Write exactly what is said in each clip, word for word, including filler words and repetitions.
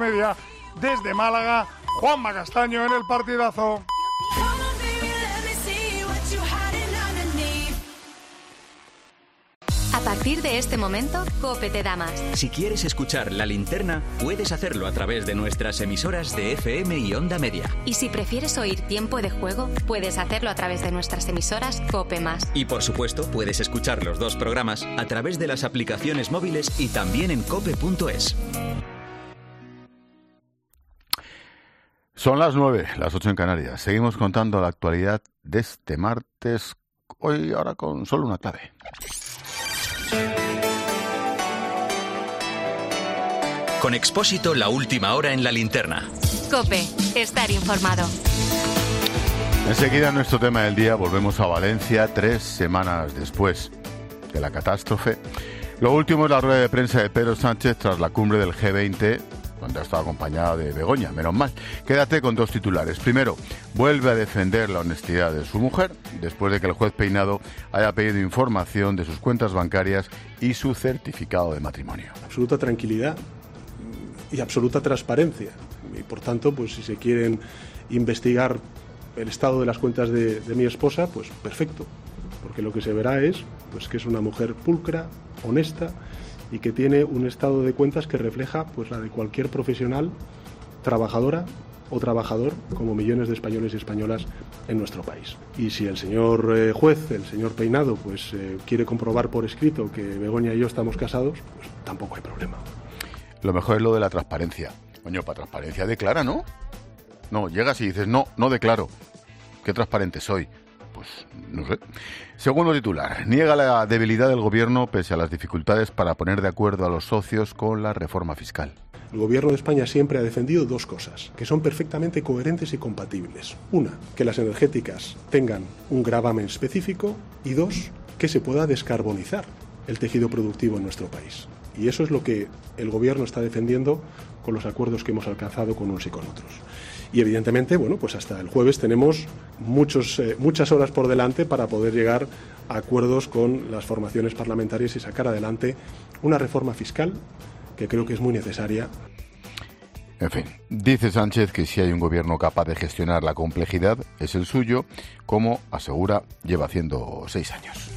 Media. Desde Málaga, Juanma Castaño en el partidazo. A partir de este momento, COPE te da más. Si quieres escuchar La Linterna, puedes hacerlo a través de nuestras emisoras de F M y Onda Media. Y si prefieres oír Tiempo de Juego, puedes hacerlo a través de nuestras emisoras COPE más. Y por supuesto, puedes escuchar los dos programas a través de las aplicaciones móviles y también en cope punto es. Son las nueve, las ocho en Canarias. Seguimos contando la actualidad de este martes, hoy ahora con solo una clave. Con Expósito, la última hora en La Linterna. COPE, estar informado. Enseguida, nuestro tema del día, volvemos a Valencia tres semanas después de la catástrofe. Lo último es la rueda de prensa de Pedro Sánchez tras la cumbre del G veinte, donde ha estado acompañada de Begoña, menos mal. Quédate con dos titulares. Primero, vuelve a defender la honestidad de su mujer, después de que el juez Peinado haya pedido información de sus cuentas bancarias y su certificado de matrimonio. Absoluta tranquilidad y absoluta transparencia. Y por tanto, pues si se quieren investigar el estado de las cuentas de, de mi esposa, pues perfecto. Porque lo que se verá es pues que es una mujer pulcra, honesta, y que tiene un estado de cuentas que refleja pues la de cualquier profesional, trabajadora o trabajador, como millones de españoles y españolas en nuestro país. Y si el señor eh, juez, el señor Peinado, pues eh, quiere comprobar por escrito que Begoña y yo estamos casados, pues tampoco hay problema. Lo mejor es lo de la transparencia. Coño, para transparencia declara, ¿no? No, llegas y dices, no, no declaro. ¿Qué transparente soy? Pues no sé. Segundo titular. Niega la debilidad del gobierno pese a las dificultades para poner de acuerdo a los socios con la reforma fiscal. El gobierno de España siempre ha defendido dos cosas, que son perfectamente coherentes y compatibles. Una, que las energéticas tengan un gravamen específico, y dos, que se pueda descarbonizar el tejido productivo en nuestro país. Y eso es lo que el gobierno está defendiendo con los acuerdos que hemos alcanzado con unos y con otros. Y evidentemente, bueno, pues hasta el jueves tenemos muchos, eh, muchas horas por delante para poder llegar a acuerdos con las formaciones parlamentarias y sacar adelante una reforma fiscal que creo que es muy necesaria. En fin, dice Sánchez que si hay un gobierno capaz de gestionar la complejidad es el suyo, como asegura lleva haciendo seis años.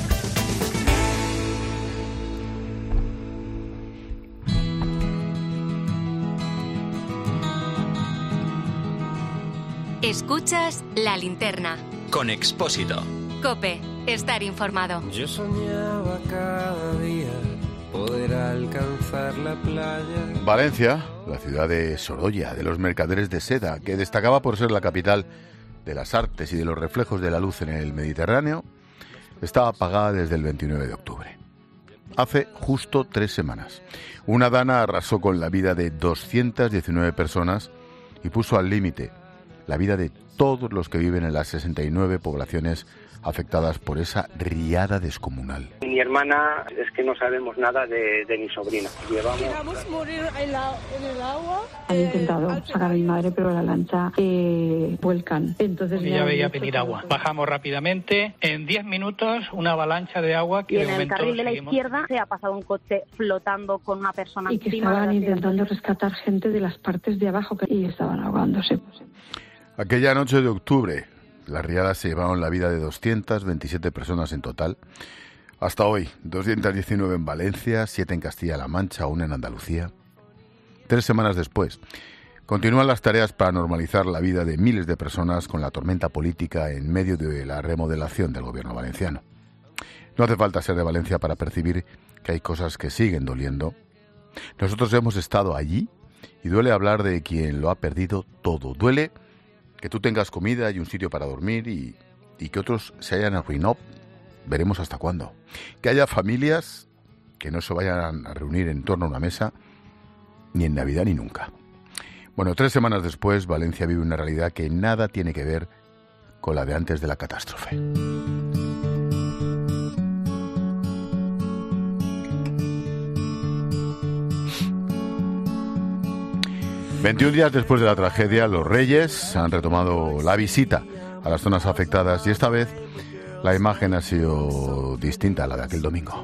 Escuchas La Linterna. Con Expósito. COPE, estar informado. Yo soñaba cada día poder alcanzar la playa. Valencia, la ciudad de Sorolla, de los mercaderes de seda, que destacaba por ser la capital de las artes y de los reflejos de la luz en el Mediterráneo, estaba apagada desde el veintinueve de octubre. Hace justo tres semanas. Una dana arrasó con la vida de doscientas diecinueve personas y puso al límite la vida de todos los que viven en las sesenta y nueve poblaciones afectadas por esa riada descomunal. Mi hermana es que no sabemos nada de, de mi sobrina. Llevamos... Queríamos morir en, la, en el agua. Han intentado sacar a mi madre, pero la lancha eh, vuelcan. Entonces ya veía venir agua. Bajamos rápidamente. En diez minutos, una avalancha de agua que y en de el momento carril de la seguimos... izquierda se ha pasado un coche flotando con una persona y que encima. estaban de intentando rescatar gente de las partes de abajo que, y estaban ahogándose. Aquella noche de octubre, las riadas se llevaron la vida de doscientas veintisiete personas en total. Hasta hoy, doscientas diecinueve en Valencia, siete en Castilla-La Mancha, una en Andalucía. Tres semanas después, continúan las tareas para normalizar la vida de miles de personas con la tormenta política en medio de la remodelación del gobierno valenciano. No hace falta ser de Valencia para percibir que hay cosas que siguen doliendo. Nosotros hemos estado allí y duele hablar de quien lo ha perdido todo. Duele que tú tengas comida y un sitio para dormir y, y que otros se hayan arruinado, veremos hasta cuándo. Que haya familias que no se vayan a reunir en torno a una mesa, ni en Navidad ni nunca. Bueno, tres semanas después, Valencia vive una realidad que nada tiene que ver con la de antes de la catástrofe. veintiún días después de la tragedia, los Reyes han retomado la visita a las zonas afectadas y esta vez la imagen ha sido distinta a la de aquel domingo.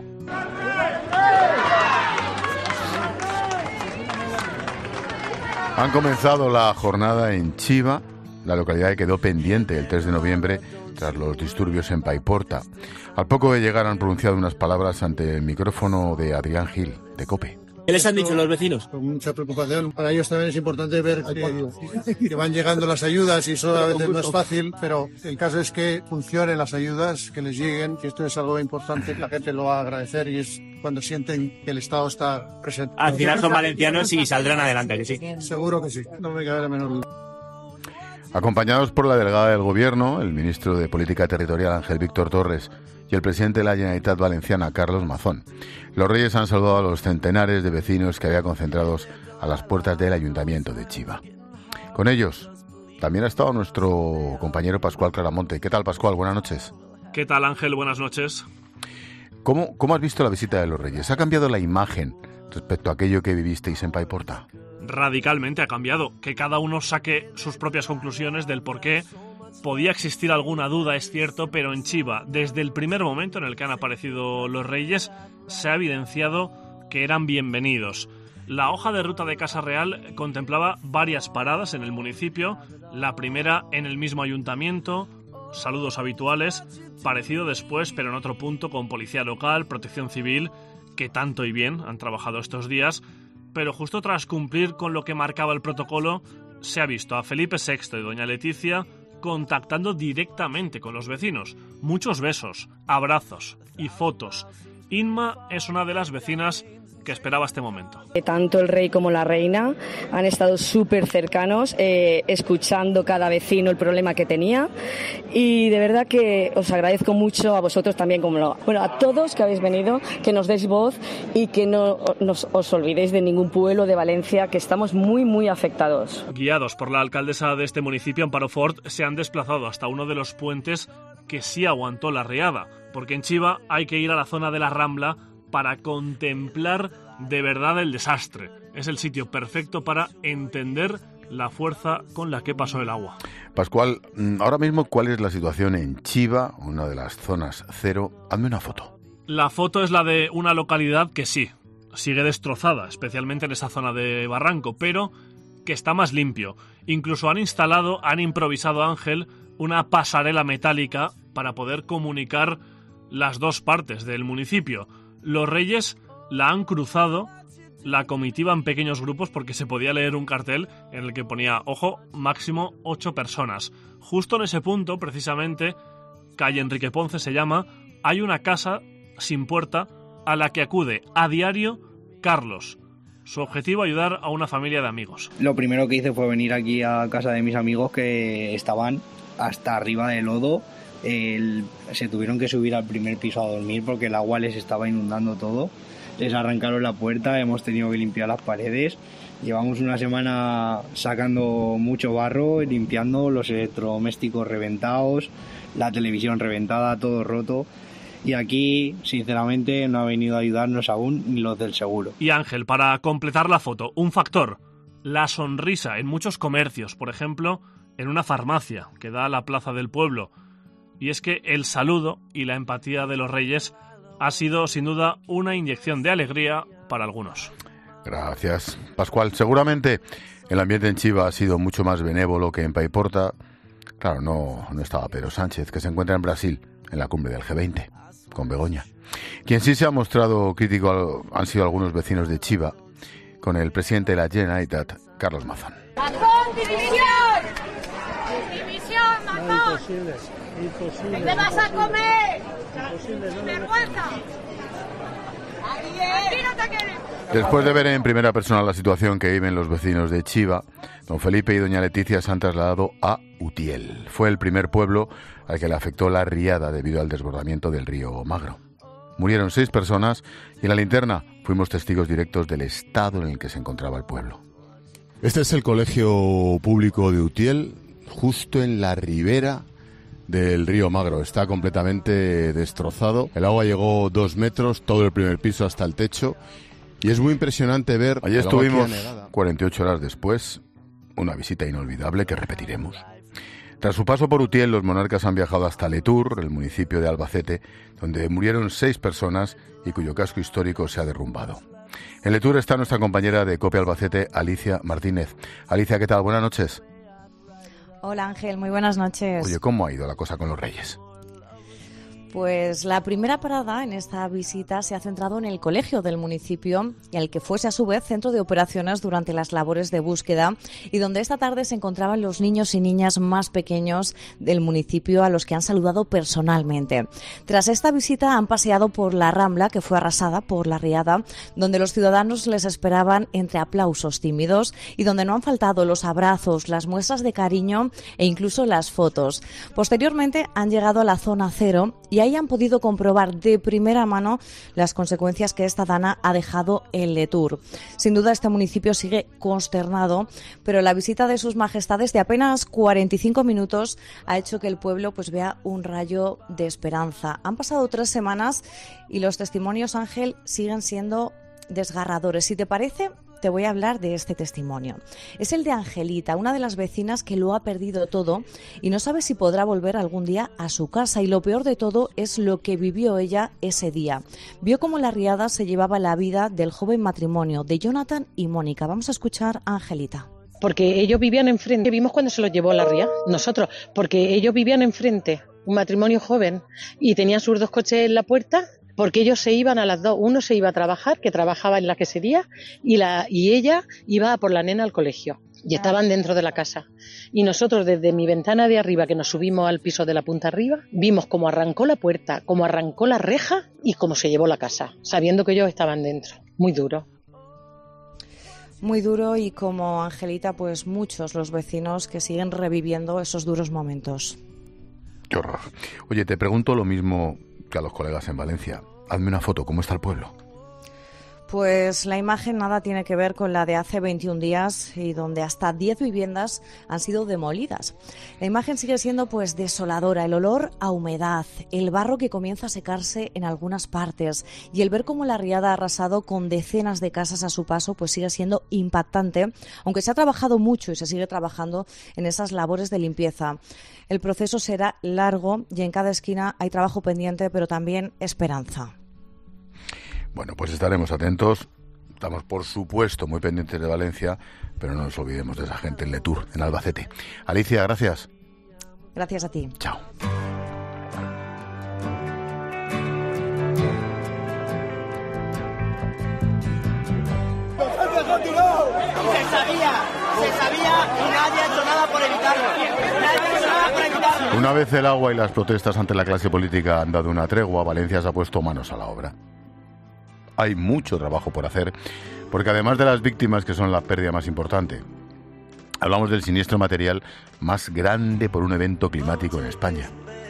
Han comenzado la jornada en Chiva, la localidad que quedó pendiente el tres de noviembre tras los disturbios en Paiporta. Al poco de llegar han pronunciado unas palabras ante el micrófono de Adrián Gil, de COPE. ¿Qué les han dicho los vecinos? Con mucha preocupación. Para ellos también es importante ver que, que van llegando las ayudas y eso a veces no es fácil, pero el caso es que funcionen las ayudas, que les lleguen, que esto es algo importante, que la gente lo va a agradecer y es cuando sienten que el Estado está presente. Al final son valencianos y saldrán adelante, que sí. Seguro que sí, no me cabe la menor duda. Acompañados por la delegada del Gobierno, el ministro de Política Territorial Ángel Víctor Torres y el presidente de la Generalitat Valenciana, Carlos Mazón, los Reyes han saludado a los centenares de vecinos que había concentrados a las puertas del Ayuntamiento de Chiva. Con ellos también ha estado nuestro compañero Pascual Claramonte. ¿Qué tal, Pascual? Buenas noches. ¿Qué tal, Ángel? Buenas noches. ¿Cómo, cómo has visto la visita de los Reyes? ¿Ha cambiado la imagen respecto a aquello que vivisteis en Paiporta? Radicalmente ha cambiado. Que cada uno saque sus propias conclusiones del por qué. Podía existir alguna duda, es cierto, pero en Chiva, desde el primer momento en el que han aparecido los Reyes, se ha evidenciado que eran bienvenidos. La hoja de ruta de Casa Real contemplaba varias paradas en el municipio, la primera en el mismo ayuntamiento, saludos habituales, parecido después, pero en otro punto, con policía local, protección civil, que tanto y bien han trabajado estos días, pero justo tras cumplir con lo que marcaba el protocolo, se ha visto a Felipe sexto y doña Leticia contactando directamente con los vecinos. Muchos besos, abrazos y fotos. Inma es una de las vecinas que esperaba este momento. Tanto el rey como la reina han estado súper cercanos, eh, escuchando cada vecino el problema que tenía, y de verdad que os agradezco mucho a vosotros también, como lo, bueno, a todos que habéis venido, que nos deis voz y que no nos, os olvidéis de ningún pueblo de Valencia, que estamos muy muy afectados. Guiados por la alcaldesa de este municipio, Amparo Fort, se han desplazado hasta uno de los puentes que sí aguantó la riada, porque en Chiva hay que ir a la zona de la Rambla para contemplar de verdad el desastre. Es el sitio perfecto para entender la fuerza con la que pasó el agua. Pascual, ahora mismo, ¿cuál es la situación en Chiva, una de las zonas cero? Hazme una foto. La foto es la de una localidad que sí, sigue destrozada, especialmente en esa zona de Barranco, pero que está más limpio. Incluso han instalado, han improvisado, Ángel, una pasarela metálica para poder comunicar las dos partes del municipio. Los Reyes la han cruzado, la comitiva en pequeños grupos, porque se podía leer un cartel en el que ponía, ojo, máximo ocho personas. Justo en ese punto, precisamente, calle Enrique Ponce se llama, hay una casa sin puerta a la que acude a diario Carlos. Su objetivo, ayudar a una familia de amigos. Lo primero que hice fue venir aquí a casa de mis amigos que estaban hasta arriba del lodo. El, se tuvieron que subir al primer piso a dormir porque el agua les estaba inundando todo. Les arrancaron la puerta, hemos tenido que limpiar las paredes. Llevamos una semana sacando mucho barro, limpiando los electrodomésticos reventados, la televisión reventada, todo roto. Y aquí, sinceramente, no ha venido a ayudarnos aún ni los del seguro. Y Ángel, para completar la foto, un factor, la sonrisa en muchos comercios, por ejemplo, en una farmacia que da a la plaza del pueblo. Y es que el saludo y la empatía de los Reyes ha sido, sin duda, una inyección de alegría para algunos. Gracias, Pascual. Seguramente el ambiente en Chiva ha sido mucho más benévolo que en Paiporta. Claro, no, no estaba Pedro Sánchez, que se encuentra en Brasil, en la cumbre del G veinte, con Begoña. Quien sí se ha mostrado crítico han sido algunos vecinos de Chiva, con el presidente de la Generalitat, Carlos Mazón. ¡Mazón, división! ¡División, Mazón! Imposible, imposible. ¿Qué vas a comer? Imposible, no. ¡Vergüenza! ¡Aquí no te queremos! Después de ver en primera persona la situación que viven los vecinos de Chiva, don Felipe y doña Leticia se han trasladado a Utiel. Fue el primer pueblo al que le afectó la riada debido al desbordamiento del río Magro. Murieron seis personas y en la linterna fuimos testigos directos del estado en el que se encontraba el pueblo. Este es el colegio público de Utiel, justo en la ribera del río Magro. Está completamente destrozado. El agua llegó dos metros, todo el primer piso hasta el techo. Y es muy impresionante ver... Allí estuvimos cuarenta y ocho horas después, una visita inolvidable que repetiremos. Tras su paso por Utiel, los monarcas han viajado hasta Letur, el municipio de Albacete, donde murieron seis personas y cuyo casco histórico se ha derrumbado. En Letour está nuestra compañera de COPE Albacete, Alicia Martínez. Alicia, ¿qué tal? Buenas noches. Hola Ángel, muy buenas noches. Oye, ¿cómo ha ido la cosa con los Reyes? Pues la primera parada en esta visita se ha centrado en el colegio del municipio, y el que fuese a su vez centro de operaciones durante las labores de búsqueda, y donde esta tarde se encontraban los niños y niñas más pequeños del municipio, a los que han saludado personalmente. Tras esta visita han paseado por la Rambla, que fue arrasada por la riada, donde los ciudadanos les esperaban entre aplausos tímidos y donde no han faltado los abrazos, las muestras de cariño e incluso las fotos. Posteriormente han llegado a la zona cero y ahí han podido comprobar de primera mano las consecuencias que esta dana ha dejado en Letour. Sin duda este municipio sigue consternado, pero la visita de sus majestades de apenas cuarenta y cinco minutos ha hecho que el pueblo pues vea un rayo de esperanza. Han pasado tres semanas y los testimonios, Ángel, siguen siendo desgarradores. Si te parece, te voy a hablar de este testimonio. Es el de Angelita, una de las vecinas que lo ha perdido todo y no sabe si podrá volver algún día a su casa. Y lo peor de todo es lo que vivió ella ese día. Vio cómo la riada se llevaba la vida del joven matrimonio de Jonathan y Mónica. Vamos a escuchar a Angelita. Porque ellos vivían enfrente. Vimos cuando se los llevó la ría, nosotros, porque ellos vivían enfrente, un matrimonio joven, y tenían sus dos coches en la puerta. Porque ellos se iban a las dos, uno se iba a trabajar, que trabajaba en la quesería, y, la, y ella iba a por la nena al colegio, y estaban dentro de la casa. Y nosotros desde mi ventana de arriba, que nos subimos al piso de la punta arriba, vimos cómo arrancó la puerta, cómo arrancó la reja y cómo se llevó la casa, sabiendo que ellos estaban dentro. Muy duro. Muy duro, y como Angelita, pues muchos los vecinos que siguen reviviendo esos duros momentos. Qué horror. Oye, te pregunto lo mismo que a los colegas en Valencia. Hazme una foto, ¿cómo está el pueblo? Pues la imagen nada tiene que ver con la de hace veintiún días, y donde hasta diez viviendas han sido demolidas. La imagen sigue siendo pues desoladora, el olor a humedad, el barro que comienza a secarse en algunas partes, y el ver cómo la riada ha arrasado con decenas de casas a su paso pues sigue siendo impactante, aunque se ha trabajado mucho y se sigue trabajando en esas labores de limpieza. El proceso será largo y en cada esquina hay trabajo pendiente, pero también esperanza. Bueno, pues estaremos atentos. Estamos, por supuesto, muy pendientes de Valencia, pero no nos olvidemos de esa gente en Letour, en Albacete. Alicia, gracias. Gracias a ti. Chao. Se sabía, se sabía y nadie ha hecho nada por evitarlo. Nadie ha hecho nada por evitarlo. Una vez el agua y las protestas ante la clase política han dado una tregua, Valencia se ha puesto manos a la obra. Hay mucho trabajo por hacer, porque además de las víctimas, que son la pérdida más importante, hablamos del siniestro material más grande por un evento climático en España.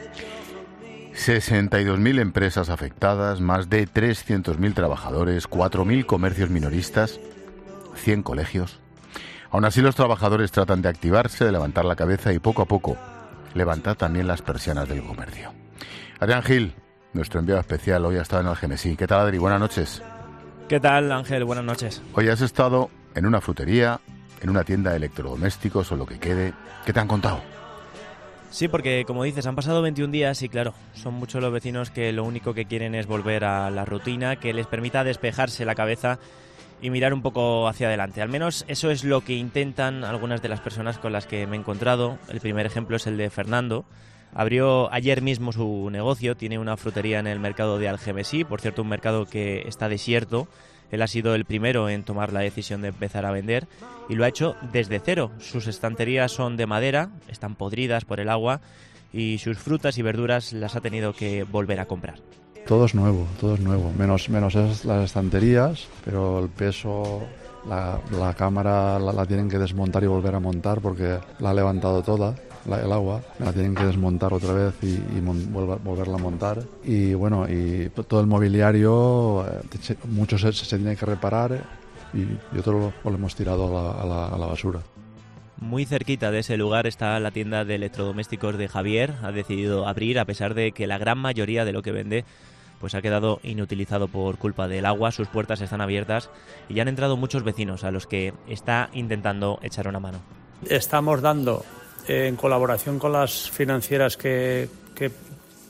sesenta y dos mil empresas afectadas, más de trescientos mil trabajadores, cuatro mil comercios minoristas, cien colegios. Aún así, los trabajadores tratan de activarse, de levantar la cabeza y poco a poco levantar también las persianas del comercio. Adrián Gil, nuestro enviado especial, hoy ha estado en Algemesí. ¿Qué tal, Adri? Buenas noches. ¿Qué tal, Ángel? Buenas noches. Hoy has estado en una frutería, en una tienda de electrodomésticos o lo que quede. ¿Qué te han contado? Sí, porque como dices, han pasado veintiún días y claro, son muchos los vecinos que lo único que quieren es volver a la rutina, que les permita despejarse la cabeza y mirar un poco hacia adelante. Al menos eso es lo que intentan algunas de las personas con las que me he encontrado. El primer ejemplo es el de Fernando. Abrió ayer mismo su negocio, tiene una frutería en el mercado de Algemesí, por cierto un mercado que está desierto. Él ha sido el primero en tomar la decisión de empezar a vender y lo ha hecho desde cero. Sus estanterías son de madera, están podridas por el agua y sus frutas y verduras las ha tenido que volver a comprar. Todo es nuevo, todo es nuevo, menos, menos es las estanterías, pero el peso, la, la cámara la, la tienen que desmontar y volver a montar porque la ha levantado toda. La, el agua, la tienen que desmontar otra vez y, y mon, volver, volverla a montar. Y bueno, y todo el mobiliario, eh, mucho se, se tiene que reparar y, y otro lo, lo hemos tirado a la, a, la, a la basura. Muy cerquita de ese lugar está la tienda de electrodomésticos de Javier. Ha decidido abrir a pesar de que la gran mayoría de lo que vende pues ha quedado inutilizado por culpa del agua. Sus puertas están abiertas y ya han entrado muchos vecinos a los que está intentando echar una mano. Estamos dando, en colaboración con las financieras que, que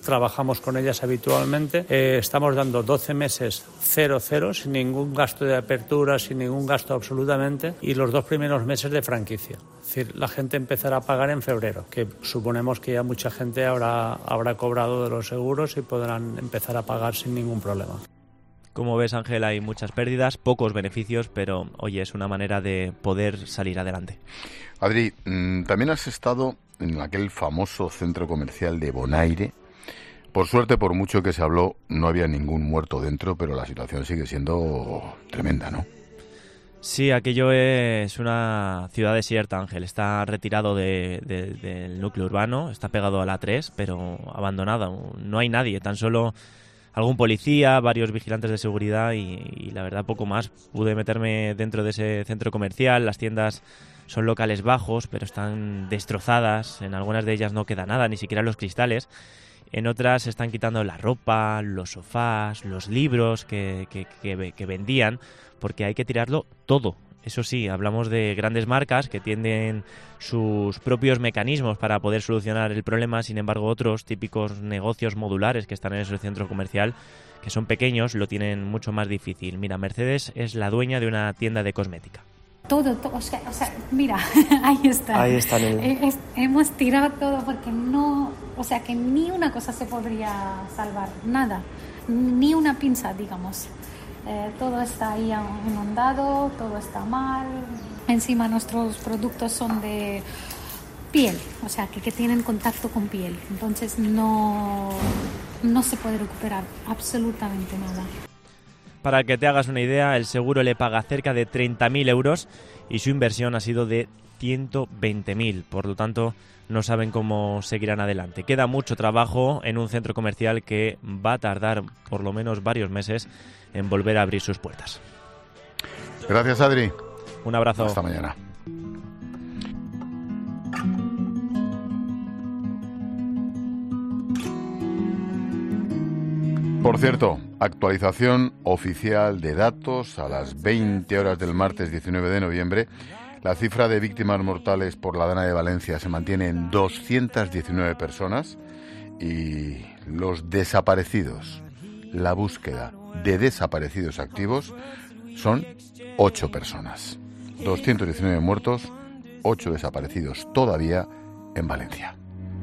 trabajamos con ellas habitualmente. Eh, estamos dando doce meses cero cero, sin ningún gasto de apertura, sin ningún gasto absolutamente, y los dos primeros meses de franquicia. Es decir, la gente empezará a pagar en febrero, que suponemos que ya mucha gente habrá, habrá cobrado de los seguros y podrán empezar a pagar sin ningún problema. Como ves, Ángel, hay muchas pérdidas, pocos beneficios, pero oye, es una manera de poder salir adelante. Adri, también has estado en aquel famoso centro comercial de Bonaire. Por suerte, por mucho que se habló, no había ningún muerto dentro, pero la situación sigue siendo tremenda, ¿no? Sí, aquello es una ciudad desierta, Ángel. Está retirado de, de, del núcleo urbano, está pegado a la A tres, pero abandonado. No hay nadie, tan solo algún policía, varios vigilantes de seguridad y, y la verdad poco más. Pude meterme dentro de ese centro comercial, las tiendas son locales bajos, pero están destrozadas, en algunas de ellas no queda nada, ni siquiera los cristales. En otras se están quitando la ropa, los sofás, los libros que, que, que, que vendían, porque hay que tirarlo todo. Eso sí, hablamos de grandes marcas que tienen sus propios mecanismos para poder solucionar el problema, sin embargo otros típicos negocios modulares que están en ese centro comercial, que son pequeños, lo tienen mucho más difícil. Mira, Mercedes es la dueña de una tienda de cosmética. Todo, todo, o sea, o sea, mira, ahí está. Ahí está. El... Es, hemos tirado todo porque no, o sea, que ni una cosa se podría salvar, nada, ni una pinza, digamos. Eh, todo está ahí inundado, todo está mal. Encima nuestros productos son de piel, o sea, que, que tienen contacto con piel. Entonces no, no se puede recuperar absolutamente nada. Para que te hagas una idea, el seguro le paga cerca de treinta mil euros y su inversión ha sido de ciento veinte mil. Por lo tanto, no saben cómo seguirán adelante. Queda mucho trabajo en un centro comercial que va a tardar por lo menos varios meses en volver a abrir sus puertas. Gracias, Adri. Un abrazo. Hasta mañana. Por cierto, actualización oficial de datos a las veinte horas del martes diecinueve de noviembre. La cifra de víctimas mortales por la Dana de Valencia se mantiene en doscientas diecinueve personas y los desaparecidos, la búsqueda de desaparecidos activos son ocho personas. doscientos diecinueve muertos, ocho desaparecidos todavía en Valencia.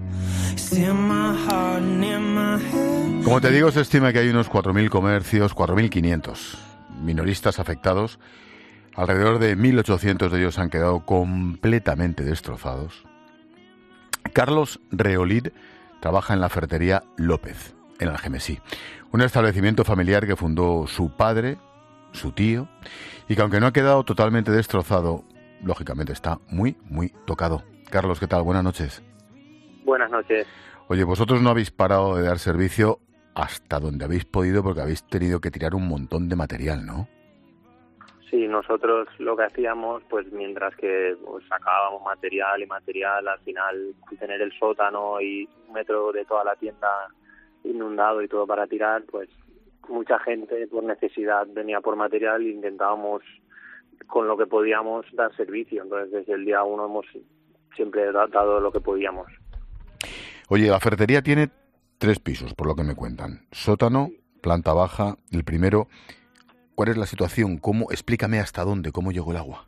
Como te digo, se estima que hay unos cuatro mil comercios, cuatro mil quinientos minoristas afectados. Alrededor de mil ochocientos de ellos han quedado completamente destrozados. Carlos Reolid trabaja en la ferretería López, en Algemesí, un establecimiento familiar que fundó su padre, su tío, y que aunque no ha quedado totalmente destrozado, lógicamente está muy, muy tocado. Carlos, ¿qué tal? Buenas noches. Buenas noches. Oye, vosotros no habéis parado de dar servicio hasta donde habéis podido porque habéis tenido que tirar un montón de material, ¿no? Sí, nosotros lo que hacíamos, pues mientras que pues, sacábamos material y material, al final tener el sótano y un metro de toda la tienda inundado y todo para tirar, pues mucha gente por necesidad venía por material e intentábamos con lo que podíamos dar servicio. Entonces desde el día uno hemos siempre dado lo que podíamos. Oye, la ferretería tiene tres pisos, por lo que me cuentan. Sótano, planta baja, el primero. ¿Cuál es la situación? ¿Cómo? Explícame hasta dónde, cómo llegó el agua.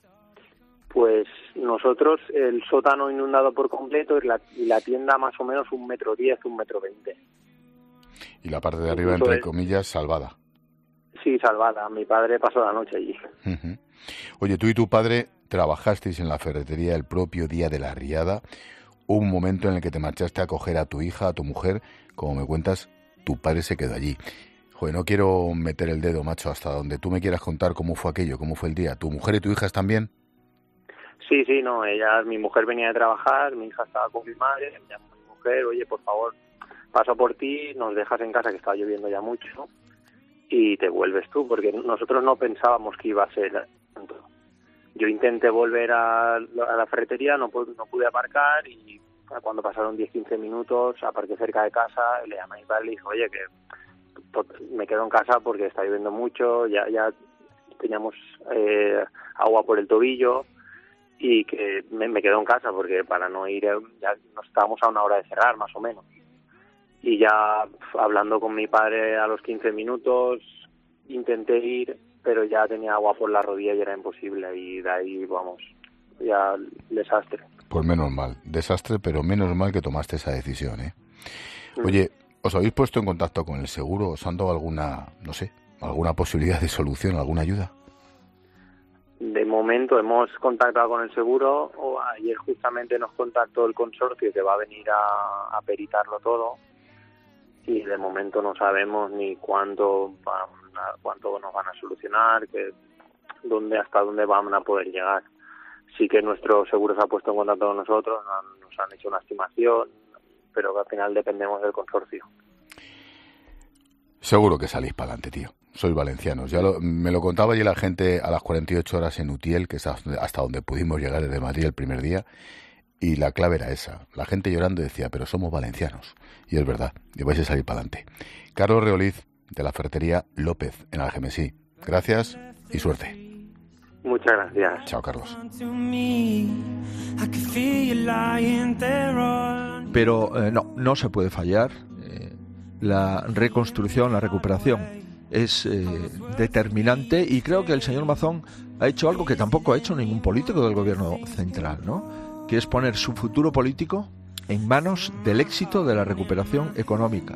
Pues nosotros, el sótano inundado por completo y la, y la tienda más o menos un metro diez, un metro veinte. Y la parte de arriba, entre comillas, salvada. Sí, salvada. Mi padre pasó la noche allí. Uh-huh. Oye, tú y tu padre trabajasteis en la ferretería el propio día de la riada. Hubo un momento en el que te marchaste a coger a tu hija, a tu mujer. Como me cuentas, tu padre se quedó allí. Joder, no quiero meter el dedo, macho, hasta donde tú me quieras contar cómo fue aquello, cómo fue el día. ¿Tu mujer y tu hija están bien? Sí, sí, no. Ella, mi mujer venía de trabajar, mi hija estaba con mi madre. Me llamó mi mujer, oye, por favor, paso por ti, nos dejas en casa, que estaba lloviendo ya mucho, y te vuelves tú, porque nosotros no pensábamos que iba a ser tanto. Yo intenté volver a, a la ferretería, no, no pude aparcar, y cuando pasaron diez quince minutos, aparqué cerca de casa, le llamé a mi padre y le dije, oye, que me quedo en casa porque está lloviendo mucho, ya ya teníamos eh, agua por el tobillo, y que me, me quedo en casa porque para no ir, ya nos estábamos a una hora de cerrar, más o menos. y ya hablando con mi padre a los quince minutos intenté ir, pero ya tenía agua por la rodilla y era imposible, y de ahí, vamos, ya desastre. Pues menos mal, desastre, pero menos mal que tomaste esa decisión, ¿eh? Oye, ¿os habéis puesto en contacto con el seguro? ¿Os han dado alguna, no sé, alguna posibilidad de solución, alguna ayuda? De momento hemos contactado con el seguro, o ayer justamente nos contactó el consorcio que va a venir a, a peritarlo todo, y de momento no sabemos ni cuánto van a, cuánto nos van a solucionar, que dónde hasta dónde van a poder llegar. Sí que nuestro seguro se ha puesto en contacto con nosotros, nos han, nos han hecho una estimación, pero que al final dependemos del consorcio. Seguro que salís para adelante, tío. Sois valencianos. Ya lo, me lo contaba ayer la gente a las cuarenta y ocho horas en Utiel, que es hasta donde pudimos llegar desde Madrid el primer día, y la clave era esa. La gente llorando decía, pero somos valencianos. Y es verdad, y vais a salir para adelante. Carlos Reoliz, de la ferretería López, en Algemesí. Gracias y suerte. Muchas gracias. Chao, Carlos. Pero eh, no, no se puede fallar. Eh, la reconstrucción, la recuperación es eh, determinante, y creo que el señor Mazón ha hecho algo que tampoco ha hecho ningún político del gobierno central, ¿no? Que es poner su futuro político en manos del éxito de la recuperación económica.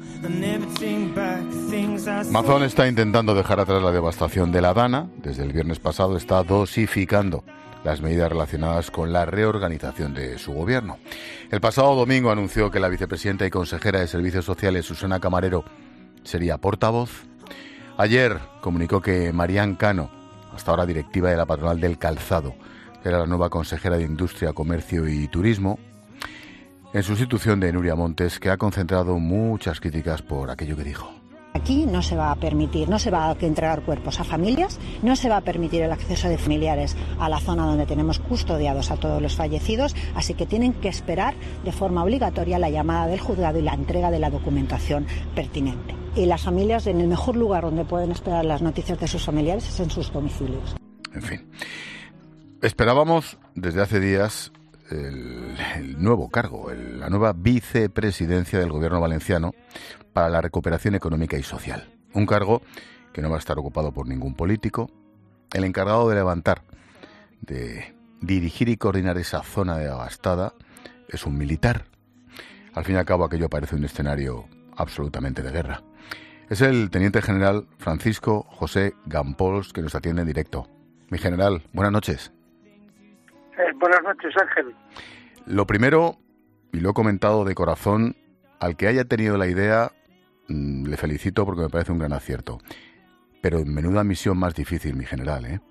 Mazón está intentando dejar atrás la devastación de la Dana. Desde el viernes pasado está dosificando las medidas relacionadas con la reorganización de su gobierno. El pasado domingo anunció que la vicepresidenta y consejera de Servicios Sociales, Susana Camarero, sería portavoz. Ayer comunicó que Marián Cano, hasta ahora directiva de la patronal del calzado, era la nueva consejera de Industria, Comercio y Turismo, en sustitución de Nuria Montes, que ha concentrado muchas críticas por aquello que dijo. Aquí no se va a permitir, no se va a entregar cuerpos a familias, no se va a permitir el acceso de familiares a la zona donde tenemos custodiados a todos los fallecidos, así que tienen que esperar de forma obligatoria la llamada del juzgado y la entrega de la documentación pertinente. Y las familias, en el mejor lugar donde pueden esperar las noticias de sus familiares es en sus domicilios. En fin, esperábamos desde hace días el, el nuevo cargo, el, la nueva vicepresidencia del gobierno valenciano para la recuperación económica y social. Un cargo que no va a estar ocupado por ningún político. El encargado de levantar, de dirigir y coordinar esa zona devastada es un militar. Al fin y al cabo, aquello parece un escenario absolutamente de guerra. Es el teniente general Francisco José Gampols, que nos atiende en directo. Mi general, buenas noches. Eh, buenas noches, Ángel. Lo primero, y lo he comentado de corazón, al que haya tenido la idea, mmm, le felicito porque me parece un gran acierto. Pero menuda misión más difícil, mi general, ¿eh?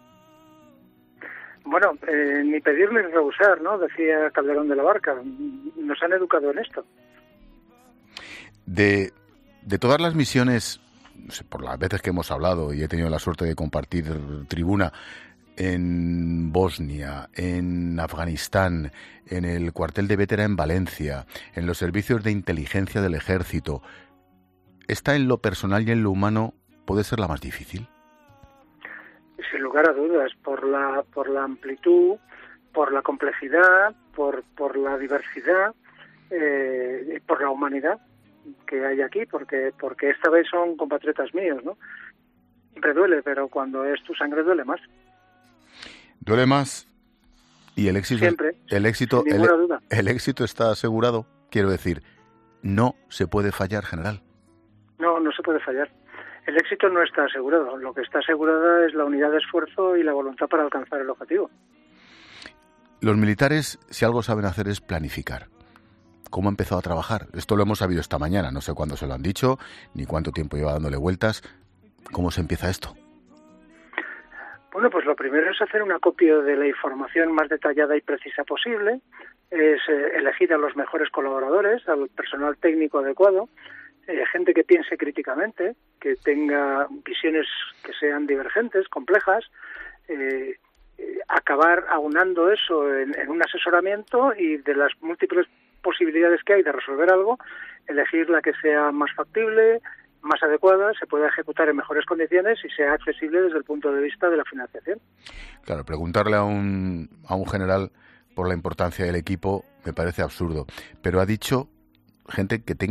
Bueno, eh, ni pedir ni rehusar, ¿no? Decía Calderón de la Barca. Nos han educado en esto. De, de todas las misiones, no sé, por las veces que hemos hablado y he tenido la suerte de compartir tribuna en Bosnia, en Afganistán, en el cuartel de Vétera en Valencia, en los servicios de inteligencia del ejército, ¿esta en lo personal y en lo humano puede ser la más difícil? Sin lugar a dudas, por la por la amplitud, por la complejidad, por por la diversidad, eh, por la humanidad que hay aquí, porque porque esta vez son compatriotas míos, ¿no? Siempre duele, pero cuando es tu sangre duele más. Duele más y el éxito, Siempre, el éxito, sin ninguna el, duda. el éxito está asegurado. Quiero decir, no se puede fallar, general. No, no se puede fallar. El éxito no está asegurado. Lo que está asegurada es la unidad de esfuerzo y la voluntad para alcanzar el objetivo. Los militares, si algo saben hacer, es planificar. ¿Cómo ha empezado a trabajar? Esto lo hemos sabido esta mañana. No sé cuándo se lo han dicho, ni cuánto tiempo lleva dándole vueltas. ¿Cómo se empieza esto? Bueno, pues lo primero es hacer una copia de la información más detallada y precisa posible, es eh, elegir a los mejores colaboradores, al personal técnico adecuado, eh, gente que piense críticamente, que tenga visiones que sean divergentes, complejas, eh, eh, acabar aunando eso en, en un asesoramiento y de las múltiples posibilidades que hay de resolver algo, elegir la que sea más factible, más adecuada, se pueda ejecutar en mejores condiciones y sea accesible desde el punto de vista de la financiación. Claro, preguntarle a un, a un general por la importancia del equipo me parece absurdo, pero ha dicho gente que tenga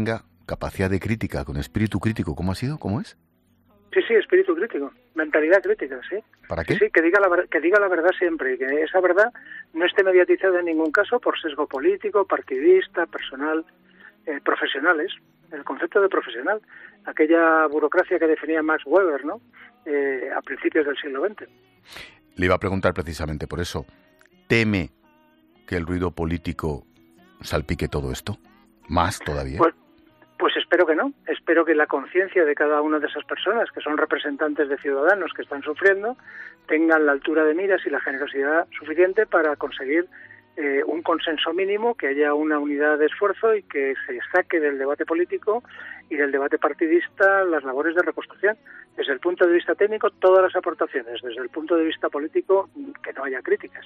capacidad de crítica, con espíritu crítico, ¿cómo ha sido? ¿Cómo es? Sí, sí, espíritu crítico, mentalidad crítica, sí. ¿Para qué? Sí, que diga la, que diga la verdad siempre y que esa verdad no esté mediatizada en ningún caso por sesgo político, partidista, personal, eh, profesionales. El concepto de profesional, aquella burocracia que definía Max Weber, ¿no? Eh, a principios del siglo veinte. Le iba a preguntar precisamente por eso. ¿Teme que el ruido político salpique todo esto? ¿Más todavía? Pues, pues espero que no. Espero que la conciencia de cada una de esas personas, que son representantes de ciudadanos que están sufriendo, tengan la altura de miras y la generosidad suficiente para conseguir eh, un consenso mínimo, que haya una unidad de esfuerzo y que se saque del debate político y del debate partidista las labores de reconstrucción. Desde el punto de vista técnico, todas las aportaciones. Desde el punto de vista político, que no haya críticas.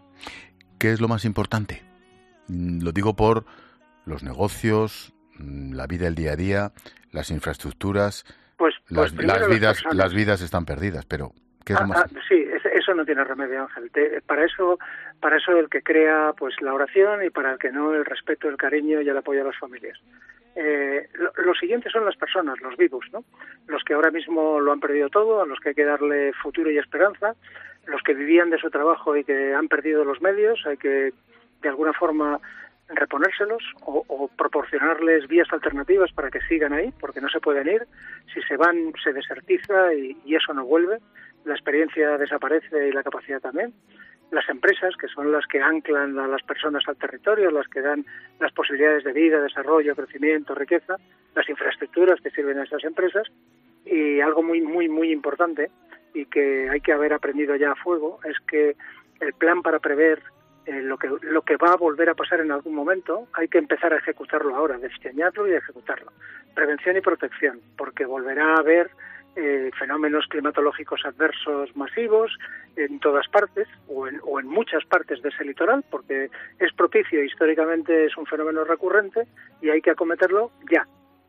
¿Qué es lo más importante? Lo digo por los negocios, la vida del día a día, las infraestructuras. Pues, pues las, las vidas las, las vidas están perdidas, pero ¿qué es ah, lo más? Ah, sí, eso no tiene remedio, Ángel. Te, para eso para eso el que crea pues la oración y para el que no el respeto, el cariño y el apoyo a las familias. Eh, lo, lo siguiente son las personas, los vivos, ¿no? Los que ahora mismo lo han perdido todo, a los que hay que darle futuro y esperanza, los que vivían de su trabajo y que han perdido los medios, hay que de alguna forma reponérselos o, o proporcionarles vías alternativas para que sigan ahí, porque no se pueden ir. Si se van, se desertiza y, y eso no vuelve. La experiencia desaparece y la capacidad también. Las empresas, que son las que anclan a las personas al territorio, las que dan las posibilidades de vida, desarrollo, crecimiento, riqueza, las infraestructuras que sirven a esas empresas, y algo muy, muy, muy importante y que hay que haber aprendido ya a fuego es que el plan para prever eh, lo que lo que va a volver a pasar en algún momento hay que empezar a ejecutarlo ahora, diseñarlo y ejecutarlo. Prevención y protección, porque volverá a haber Eh, fenómenos climatológicos adversos masivos en todas partes o en, o en muchas partes de ese litoral, porque es propicio, históricamente es un fenómeno recurrente y hay que acometerlo ya.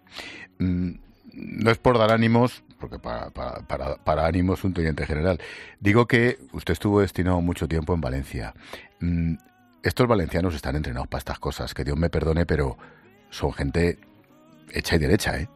Mm, no es por dar ánimos, porque para, para, para, para ánimos un teniente general. Digo que usted estuvo destinado mucho tiempo en Valencia. Mm, estos valencianos están entrenados para estas cosas, que Dios me perdone, pero son gente hecha y derecha, ¿eh?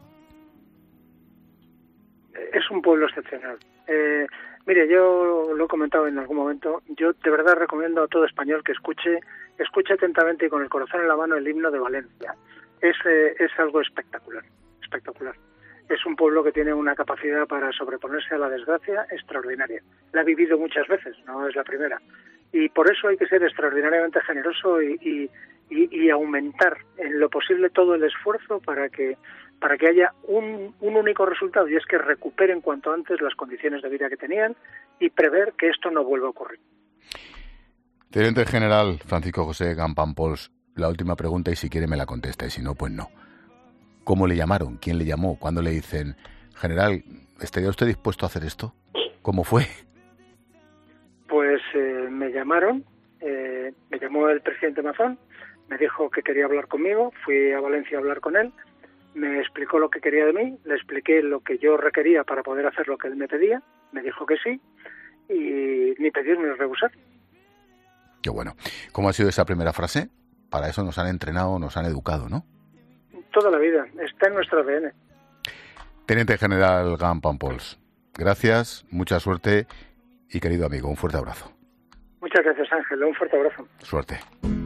Es un pueblo excepcional. Eh, mire, yo lo he comentado en algún momento, yo de verdad recomiendo a todo español que escuche escuche atentamente y con el corazón en la mano el himno de Valencia. Es, eh, es algo espectacular, espectacular. Es un pueblo que tiene una capacidad para sobreponerse a la desgracia extraordinaria. La ha vivido muchas veces, no es la primera. Y por eso hay que ser extraordinariamente generoso y, y, y, y aumentar en lo posible todo el esfuerzo para que para que haya un, un único resultado, y es que recuperen cuanto antes las condiciones de vida que tenían y prever que esto no vuelva a ocurrir. Teniente General Francisco José Gampampols, la última pregunta, y si quiere me la contesta, y si no, pues no. ¿Cómo le llamaron? ¿Quién le llamó? ¿Cuándo le dicen, general, ¿estaría usted dispuesto a hacer esto? ¿Cómo fue? Pues eh, me llamaron, eh, me llamó el presidente Mazón, me dijo que quería hablar conmigo, fui a Valencia a hablar con él, me explicó lo que quería de mí, le expliqué lo que yo requería para poder hacer lo que él me pedía, me dijo que sí, y ni pedir ni rehusar. Qué bueno. ¿Cómo ha sido esa primera frase? Para eso nos han entrenado, nos han educado, ¿no? Toda la vida, está en nuestro A D N. Teniente General Gampampols, gracias, mucha suerte y querido amigo, un fuerte abrazo. Muchas gracias, Ángel, un fuerte abrazo. Suerte.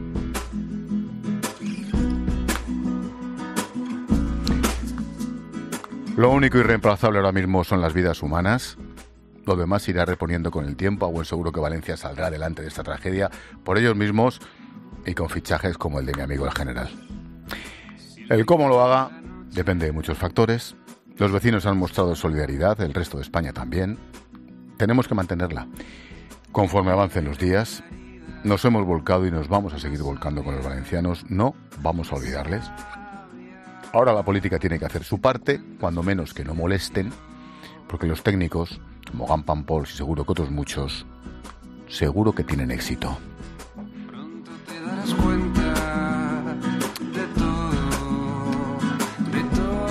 Lo único irreemplazable ahora mismo son las vidas humanas. Lo demás se irá reponiendo con el tiempo. A buen seguro que Valencia saldrá adelante de esta tragedia por ellos mismos y con fichajes como el de mi amigo el general. El cómo lo haga depende de muchos factores. Los vecinos han mostrado solidaridad, el resto de España también. Tenemos que mantenerla. Conforme avancen los días, nos hemos volcado y nos vamos a seguir volcando con los valencianos. No vamos a olvidarles. Ahora la política tiene que hacer su parte, cuando menos que no molesten, porque los técnicos, como Gampampols y seguro que otros muchos, seguro que tienen éxito. Pronto te darás cuenta de todo, de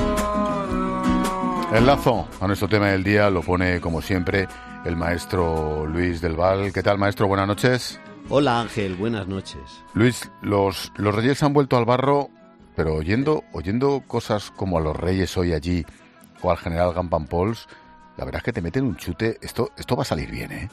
todo. El lazo a nuestro tema del día lo pone, como siempre, el maestro Luis del Val. ¿Qué tal, maestro? Buenas noches. Hola, Ángel. Buenas noches. Luis, los, los Reyes han vuelto al barro, pero oyendo, oyendo cosas como a los Reyes hoy allí o al general Gampanpols, la verdad es que te meten un chute. Esto, esto va a salir bien, ¿eh?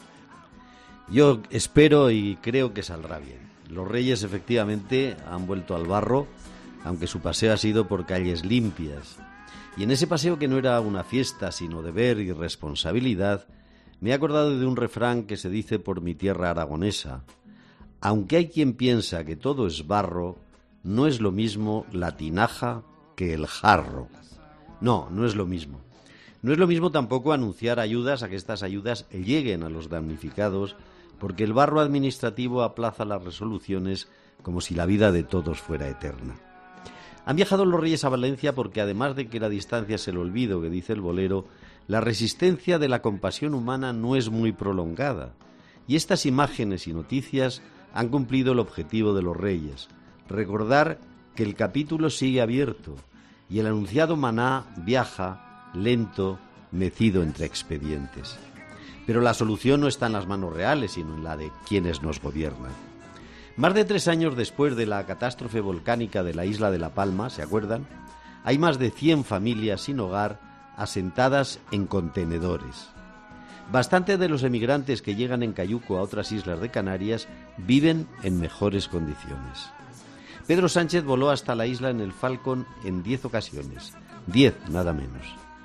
Yo espero y creo que saldrá bien. Los Reyes efectivamente han vuelto al barro, aunque su paseo ha sido por calles limpias. Y en ese paseo, que no era una fiesta, sino deber y responsabilidad, me he acordado de un refrán que se dice por mi tierra aragonesa: aunque hay quien piensa que todo es barro, no es lo mismo la tinaja que el jarro. No, no es lo mismo. No es lo mismo tampoco anunciar ayudas a que estas ayudas lleguen a los damnificados, porque el barro administrativo aplaza las resoluciones como si la vida de todos fuera eterna. Han viajado los Reyes a Valencia porque, además de que la distancia es el olvido, que dice el bolero, la resistencia de la compasión humana no es muy prolongada. Y estas imágenes y noticias han cumplido el objetivo de los Reyes: recordar que el capítulo sigue abierto y el anunciado maná viaja lento, mecido entre expedientes. Pero la solución no está en las manos reales, sino en la de quienes nos gobiernan. Más de tres años después de la catástrofe volcánica de la isla de La Palma, ¿se acuerdan?, hay más de cien familias sin hogar asentadas en contenedores. Bastante de los emigrantes que llegan en cayuco a otras islas de Canarias viven en mejores condiciones. Pedro Sánchez voló hasta la isla en el Falcon en diez ocasiones, diez nada menos.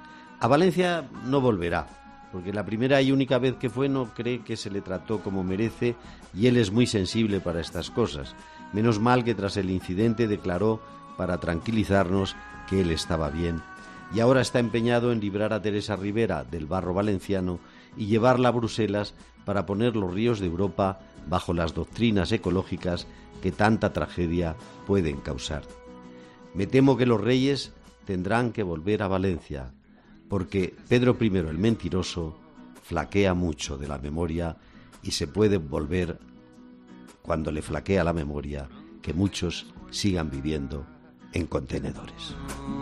A Valencia no volverá, porque la primera y única vez que fue no cree que se le trató como merece, y él es muy sensible para estas cosas. Menos mal que tras el incidente declaró, para tranquilizarnos, que él estaba bien, y ahora está empeñado en librar a Teresa Rivera del barro valenciano y llevarla a Bruselas para poner los ríos de Europa bajo las doctrinas ecológicas que tanta tragedia pueden causar. Me temo que los Reyes tendrán que volver a Valencia, porque Pedro primero el mentiroso flaquea mucho de la memoria, y se puede volver, cuando le flaquea la memoria, que muchos sigan viviendo en contenedores.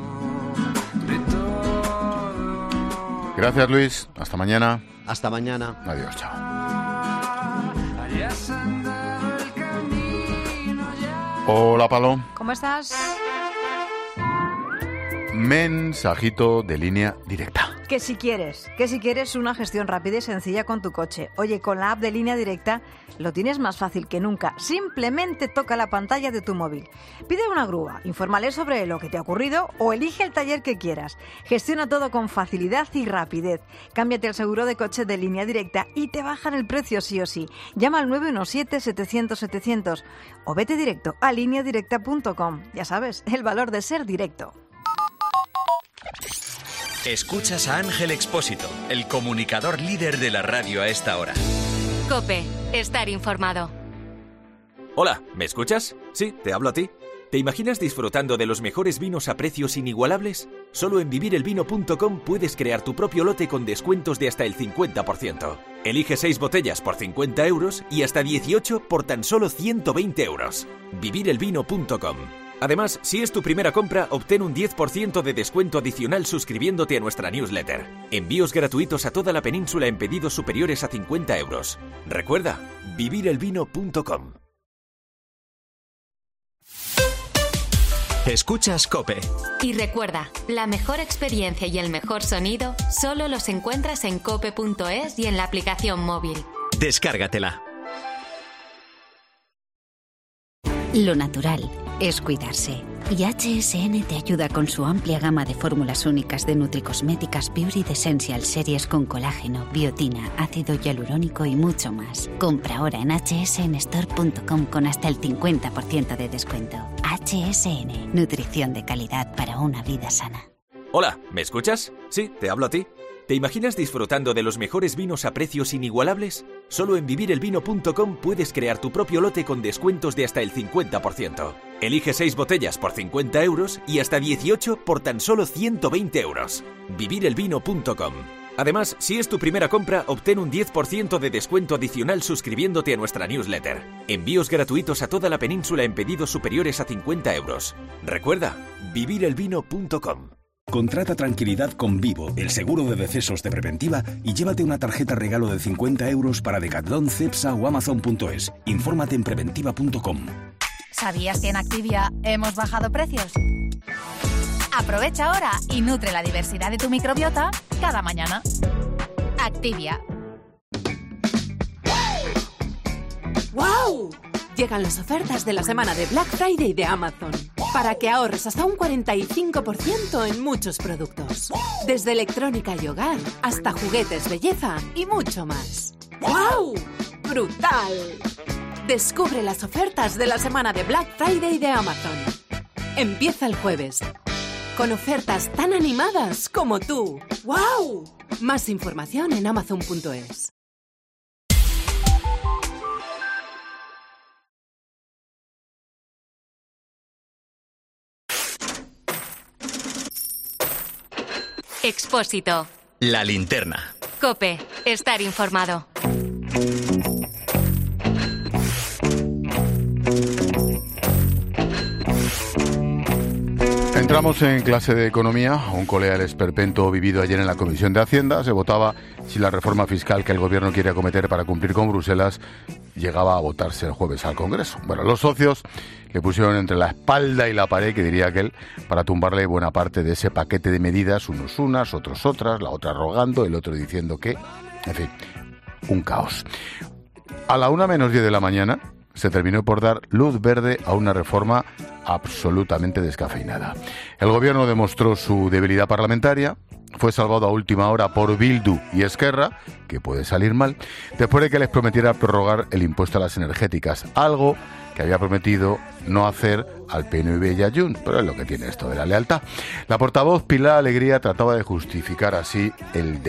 Gracias, Luis. Hasta mañana. Hasta mañana. Adiós, chao. Hola, Palo. ¿Cómo estás? Mensajito de línea directa. Que si quieres, que si quieres una gestión rápida y sencilla con tu coche. Oye, con la app de Línea Directa lo tienes más fácil que nunca. Simplemente toca la pantalla de tu móvil. Pide una grúa, infórmale sobre lo que te ha ocurrido o elige el taller que quieras. Gestiona todo con facilidad y rapidez. Cámbiate el seguro de coche de Línea Directa y te bajan el precio sí o sí. Llama al nueve uno siete, setecientos, setecientos o vete directo a línea directa punto com. Ya sabes, el valor de ser directo. Escuchas a Ángel Expósito, el comunicador líder de la radio a esta hora. COPE, estar informado. Hola, ¿me escuchas? Sí, te hablo a ti. ¿Te imaginas disfrutando de los mejores vinos a precios inigualables? Solo en vivir el vino punto com puedes crear tu propio lote con descuentos de hasta el cincuenta por ciento. Elige seis botellas por cincuenta euros y hasta dieciocho por tan solo ciento veinte euros. vivir el vino punto com. Además, si es tu primera compra, obtén un diez por ciento de descuento adicional suscribiéndote a nuestra newsletter. Envíos gratuitos a toda la península en pedidos superiores a cincuenta euros. Recuerda, vivir el vino punto com. Escuchas COPE. Y recuerda, la mejor experiencia y el mejor sonido solo los encuentras en cope punto es y en la aplicación móvil. Descárgatela. Lo natural es cuidarse. Y H S N te ayuda con su amplia gama de fórmulas únicas de nutricosméticas Beauty Essential series con colágeno, biotina, ácido hialurónico y mucho más. Compra ahora en hache ese ene store punto com con hasta el cincuenta por ciento de descuento. H S N, nutrición de calidad para una vida sana. Hola, ¿me escuchas? Sí, te hablo a ti. ¿Te imaginas disfrutando de los mejores vinos a precios inigualables? Solo en vivir el vino punto com puedes crear tu propio lote con descuentos de hasta el cincuenta por ciento. Elige seis botellas por cincuenta euros y hasta dieciocho por tan solo ciento veinte euros. vivir el vino punto com. Además, si es tu primera compra, obtén un diez por ciento de descuento adicional suscribiéndote a nuestra newsletter. Envíos gratuitos a toda la península en pedidos superiores a cincuenta euros. Recuerda, vivir el vino punto com. Contrata tranquilidad con Vivo, el seguro de decesos de Preventiva, y llévate una tarjeta regalo de cincuenta euros para Decathlon, Cepsa o Amazon punto es. Infórmate en preventiva punto com. ¿Sabías que en Activia hemos bajado precios? Aprovecha ahora y nutre la diversidad de tu microbiota cada mañana. Activia. ¡Wow! Llegan las ofertas de la semana de Black Friday de Amazon para que ahorres hasta un cuarenta y cinco por ciento en muchos productos. Desde electrónica y hogar hasta juguetes, belleza y mucho más. ¡Wow! ¡Brutal! Descubre las ofertas de la semana de Black Friday de Amazon. Empieza el jueves con ofertas tan animadas como tú. ¡Wow! Más información en amazon punto es. Expósito. La linterna. COPE. Estar informado. Entramos en clase de economía. Un colega del esperpento vivido ayer en la Comisión de Hacienda. Se votaba si la reforma fiscal que el gobierno quiere acometer para cumplir con Bruselas llegaba a votarse el jueves al Congreso. Bueno, los socios le pusieron entre la espalda y la pared, que diría aquel, para tumbarle buena parte de ese paquete de medidas, unos unas, otros otras, la otra rogando, el otro diciendo que, en fin, un caos. A la una menos diez de la mañana se terminó por dar luz verde a una reforma absolutamente descafeinada. El gobierno demostró su debilidad parlamentaria, fue salvado a última hora por Bildu y Esquerra, que puede salir mal, después de que les prometiera prorrogar el impuesto a las energéticas, algo que había prometido no hacer al P N V y a Junts, pero es lo que tiene esto de la lealtad. La portavoz Pilar Alegría trataba de justificar así el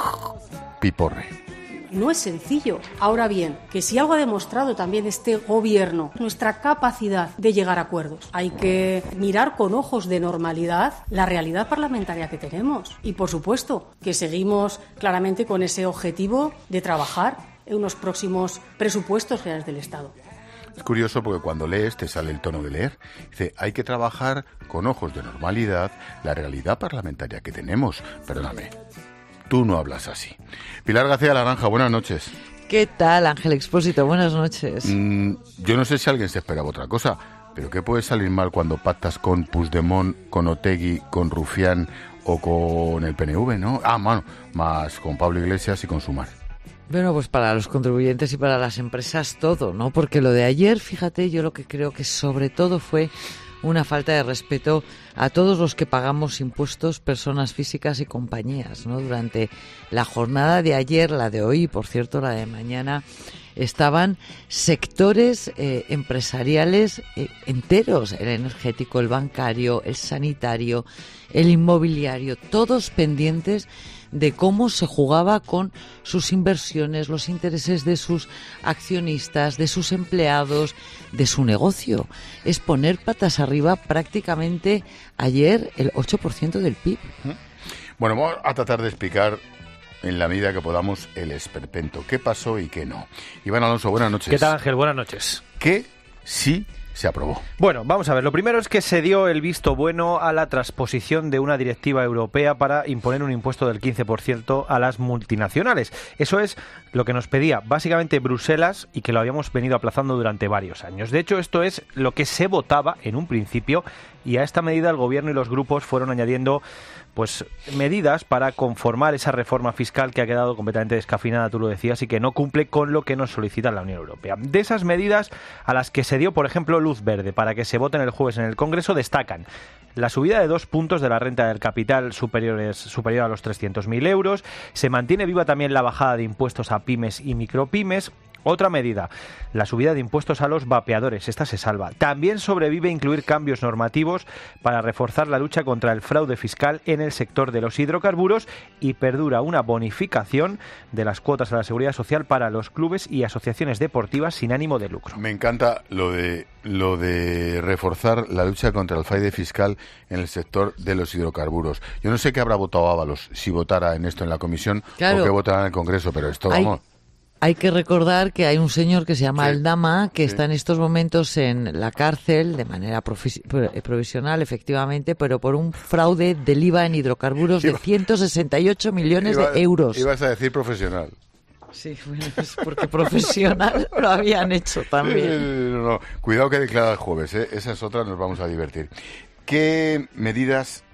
despiporre. No es sencillo. Ahora bien, que si algo ha demostrado también este gobierno, nuestra capacidad de llegar a acuerdos. Hay que mirar con ojos de normalidad la realidad parlamentaria que tenemos. Y, por supuesto, que seguimos claramente con ese objetivo de trabajar en unos próximos presupuestos generales del Estado. Es curioso porque cuando lees te sale el tono de leer. Dice, hay que trabajar con ojos de normalidad la realidad parlamentaria que tenemos. Perdóname. Tú no hablas así. Pilar García Laranja, buenas noches. ¿Qué tal, Ángel Expósito? Buenas noches. Mm, yo no sé si alguien se esperaba otra cosa, pero ¿qué puede salir mal cuando pactas con Puigdemont, con Otegi, con Rufián o con el P N V, no? Ah, bueno, más con Pablo Iglesias y con Sumar. Bueno, pues para los contribuyentes y para las empresas todo, ¿no? Porque lo de ayer, fíjate, yo lo que creo que sobre todo fue una falta de respeto a todos los que pagamos impuestos, personas físicas y compañías, ¿no? Durante la jornada de ayer, la de hoy, por cierto, la de mañana, estaban sectores eh, empresariales eh, enteros, el energético, el bancario, el sanitario, el inmobiliario, todos pendientes de cómo se jugaba con sus inversiones, los intereses de sus accionistas, de sus empleados, de su negocio. Es poner patas arriba prácticamente ayer el ocho por ciento del P I B. Bueno, vamos a tratar de explicar en la medida que podamos el esperpento. ¿Qué pasó y qué no? Iván Alonso, buenas noches. ¿Qué tal, Ángel? Buenas noches. ¿Qué sí se aprobó? Bueno, vamos a ver. Lo primero es que se dio el visto bueno a la transposición de una directiva europea para imponer un impuesto del quince por ciento a las multinacionales. Eso es lo que nos pedía básicamente Bruselas y que lo habíamos venido aplazando durante varios años. De hecho, esto es lo que se votaba en un principio y a esta medida el gobierno y los grupos fueron añadiendo pues medidas para conformar esa reforma fiscal que ha quedado completamente descafeinada, tú lo decías, y que no cumple con lo que nos solicita la Unión Europea. De esas medidas a las que se dio, por ejemplo, luz verde para que se voten el jueves en el Congreso, destacan la subida de dos puntos de la renta del capital superiores, superior a los trescientos mil euros, se mantiene viva también la bajada de impuestos a pymes y micropymes. Otra medida, la subida de impuestos a los vapeadores, esta se salva. También sobrevive incluir cambios normativos para reforzar la lucha contra el fraude fiscal en el sector de los hidrocarburos y perdura una bonificación de las cuotas a la seguridad social para los clubes y asociaciones deportivas sin ánimo de lucro. Me encanta lo de lo de reforzar la lucha contra el fraude fiscal en el sector de los hidrocarburos. Yo no sé qué habrá votado Ábalos si votara en esto en la comisión claro. o qué votará en el Congreso, pero esto Hay... vamos. Hay que recordar que hay un señor que se llama Sí. Aldama, que Sí. está en estos momentos en la cárcel de manera profi- provisional, efectivamente, pero por un fraude del I V A en hidrocarburos de ciento sesenta y ocho millones Iba- de euros. Ibas a decir profesional. Sí, bueno, es porque profesional lo habían hecho también. Eh, no, no. Cuidado que declara el jueves, ¿eh? Esa es otra, nos vamos a divertir. ¿Qué medidas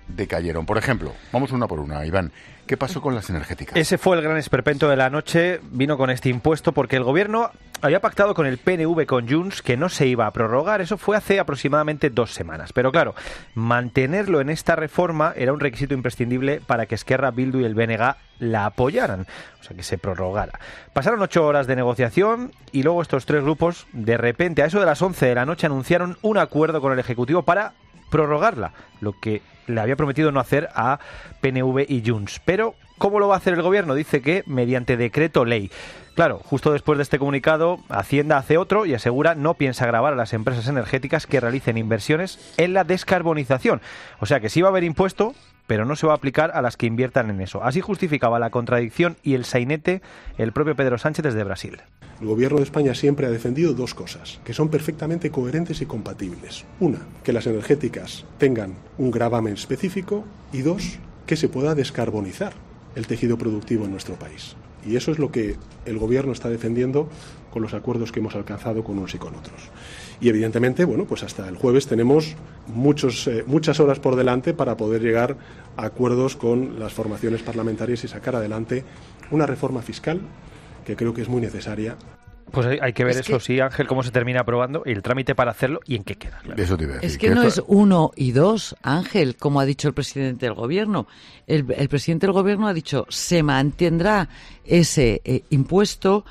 decayeron. Por ejemplo, vamos una por una, Iván. ¿Qué pasó con las energéticas? Ese fue el gran esperpento de la noche. Vino con este impuesto porque el gobierno había pactado con el P N V, con Junts, que no se iba a prorrogar. Eso fue hace aproximadamente dos semanas. Pero claro, mantenerlo en esta reforma era un requisito imprescindible para que Esquerra, Bildu y el B N G la apoyaran, o sea, que se prorrogara. Pasaron ocho horas de negociación y luego estos tres grupos, de repente, a eso de las once de la noche, anunciaron un acuerdo con el Ejecutivo para prorrogarla, lo que le había prometido no hacer a P N V y Junts. Pero, ¿cómo lo va a hacer el gobierno? Dice que mediante decreto ley. Claro, justo después de este comunicado, Hacienda hace otro y asegura no piensa gravar a las empresas energéticas que realicen inversiones en la descarbonización. O sea que sí va a haber impuesto, pero no se va a aplicar a las que inviertan en eso. Así justificaba la contradicción y el sainete el propio Pedro Sánchez desde Brasil. El Gobierno de España siempre ha defendido dos cosas, que son perfectamente coherentes y compatibles. Una, que las energéticas tengan un gravamen específico, y dos, que se pueda descarbonizar el tejido productivo en nuestro país. Y eso es lo que el Gobierno está defendiendo con los acuerdos que hemos alcanzado con unos y con otros. Y evidentemente, bueno, pues hasta el jueves tenemos muchos, eh, muchas horas por delante para poder llegar a acuerdos con las formaciones parlamentarias y sacar adelante una reforma fiscal que creo que es muy necesaria. Pues hay, hay que ver Es eso, que- sí, Ángel, cómo se termina aprobando y el trámite para hacerlo y en qué queda. Claro. Eso te iba a decir. Es que no es uno y dos, Ángel, como ha dicho el presidente del gobierno. El, el presidente del gobierno ha dicho se mantendrá ese eh, impuesto,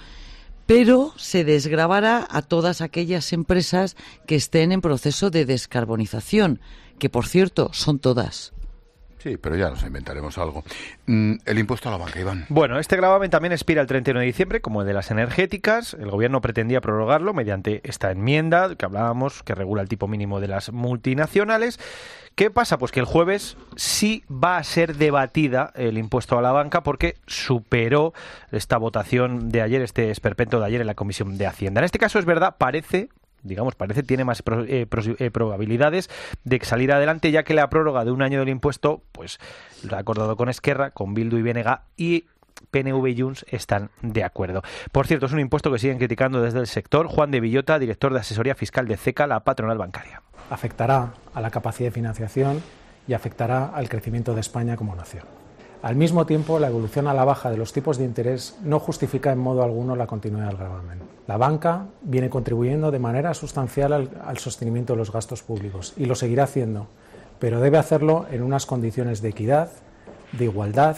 pero se desgravará a todas aquellas empresas que estén en proceso de descarbonización, que por cierto son todas. Sí, pero ya nos inventaremos algo. Mm, el impuesto a la banca, Iván. Bueno, este gravamen también expira el treinta y uno de diciembre, como el de las energéticas. El gobierno pretendía prorrogarlo mediante esta enmienda que hablábamos, que regula el tipo mínimo de las multinacionales. ¿Qué pasa? Pues que el jueves sí va a ser debatida el impuesto a la banca porque superó esta votación de ayer, este esperpento de ayer en la Comisión de Hacienda. En este caso es verdad, parece... digamos, parece tiene más pro, eh, pro, eh, probabilidades de salir adelante, ya que la prórroga de un año del impuesto, pues lo ha acordado con Esquerra, con Bildu y B N G, y P N V y Junts están de acuerdo. Por cierto, es un impuesto que siguen criticando desde el sector. Juan de Villota, director de asesoría fiscal de CECA, la patronal bancaria. Afectará a la capacidad de financiación y afectará al crecimiento de España como nación. Al mismo tiempo, la evolución a la baja de los tipos de interés no justifica en modo alguno la continuidad del gravamen. La banca viene contribuyendo de manera sustancial al, al sostenimiento de los gastos públicos y lo seguirá haciendo, pero debe hacerlo en unas condiciones de equidad, de igualdad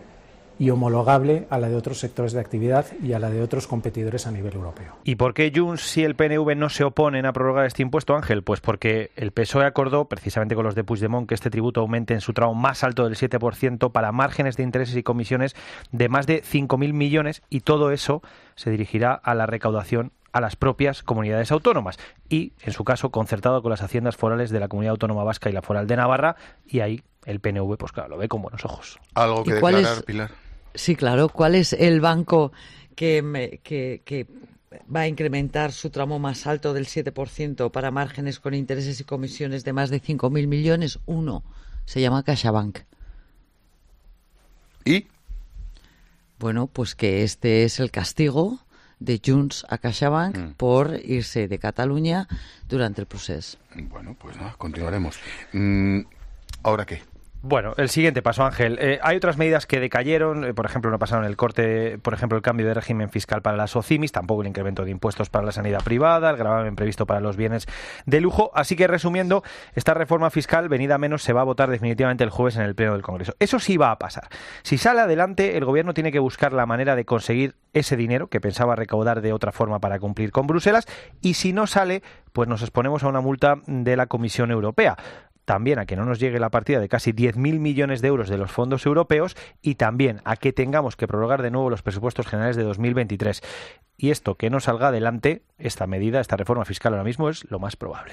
y homologable a la de otros sectores de actividad y a la de otros competidores a nivel europeo. ¿Y por qué Junts y el P N V no se oponen a prorrogar este impuesto, Ángel? Pues porque el P S O E acordó, precisamente con los de Puigdemont, que este tributo aumente en su tramo más alto del siete por ciento para márgenes de intereses y comisiones de más de cinco mil millones, y todo eso se dirigirá a la recaudación a las propias comunidades autónomas y, en su caso, concertado con las haciendas forales de la Comunidad Autónoma Vasca y la Foral de Navarra, y ahí el P N V, pues claro, lo ve con buenos ojos. ¿Algo que ¿Y cuál declarar, es- Pilar? Sí, claro. ¿Cuál es el banco que, me- que, que va a incrementar su tramo más alto del siete por ciento para márgenes con intereses y comisiones de más de cinco mil millones? Uno. Se llama CaixaBank. ¿Y? Bueno, pues que este es el castigo de Junts a CaixaBank Mm. por irse de Cataluña durante el proceso. Bueno, pues nada, continuaremos. Mm, ¿Ahora qué? Bueno, el siguiente paso, Ángel. Eh, hay otras medidas que decayeron, eh, por ejemplo, no pasaron el corte, por ejemplo, el cambio de régimen fiscal para las OCIMIS, tampoco el incremento de impuestos para la sanidad privada, el gravamen previsto para los bienes de lujo. Así que, resumiendo, esta reforma fiscal, venida a menos, se va a votar definitivamente el jueves en el Pleno del Congreso. Eso sí va a pasar. Si sale adelante, el Gobierno tiene que buscar la manera de conseguir ese dinero que pensaba recaudar de otra forma para cumplir con Bruselas, y si no sale, pues nos exponemos a una multa de la Comisión Europea. También a que no nos llegue la partida de casi diez mil millones de euros de los fondos europeos, y también a que tengamos que prorrogar de nuevo los presupuestos generales de dos mil veintitrés. Y esto que no salga adelante, esta medida, esta reforma fiscal ahora mismo, es lo más probable.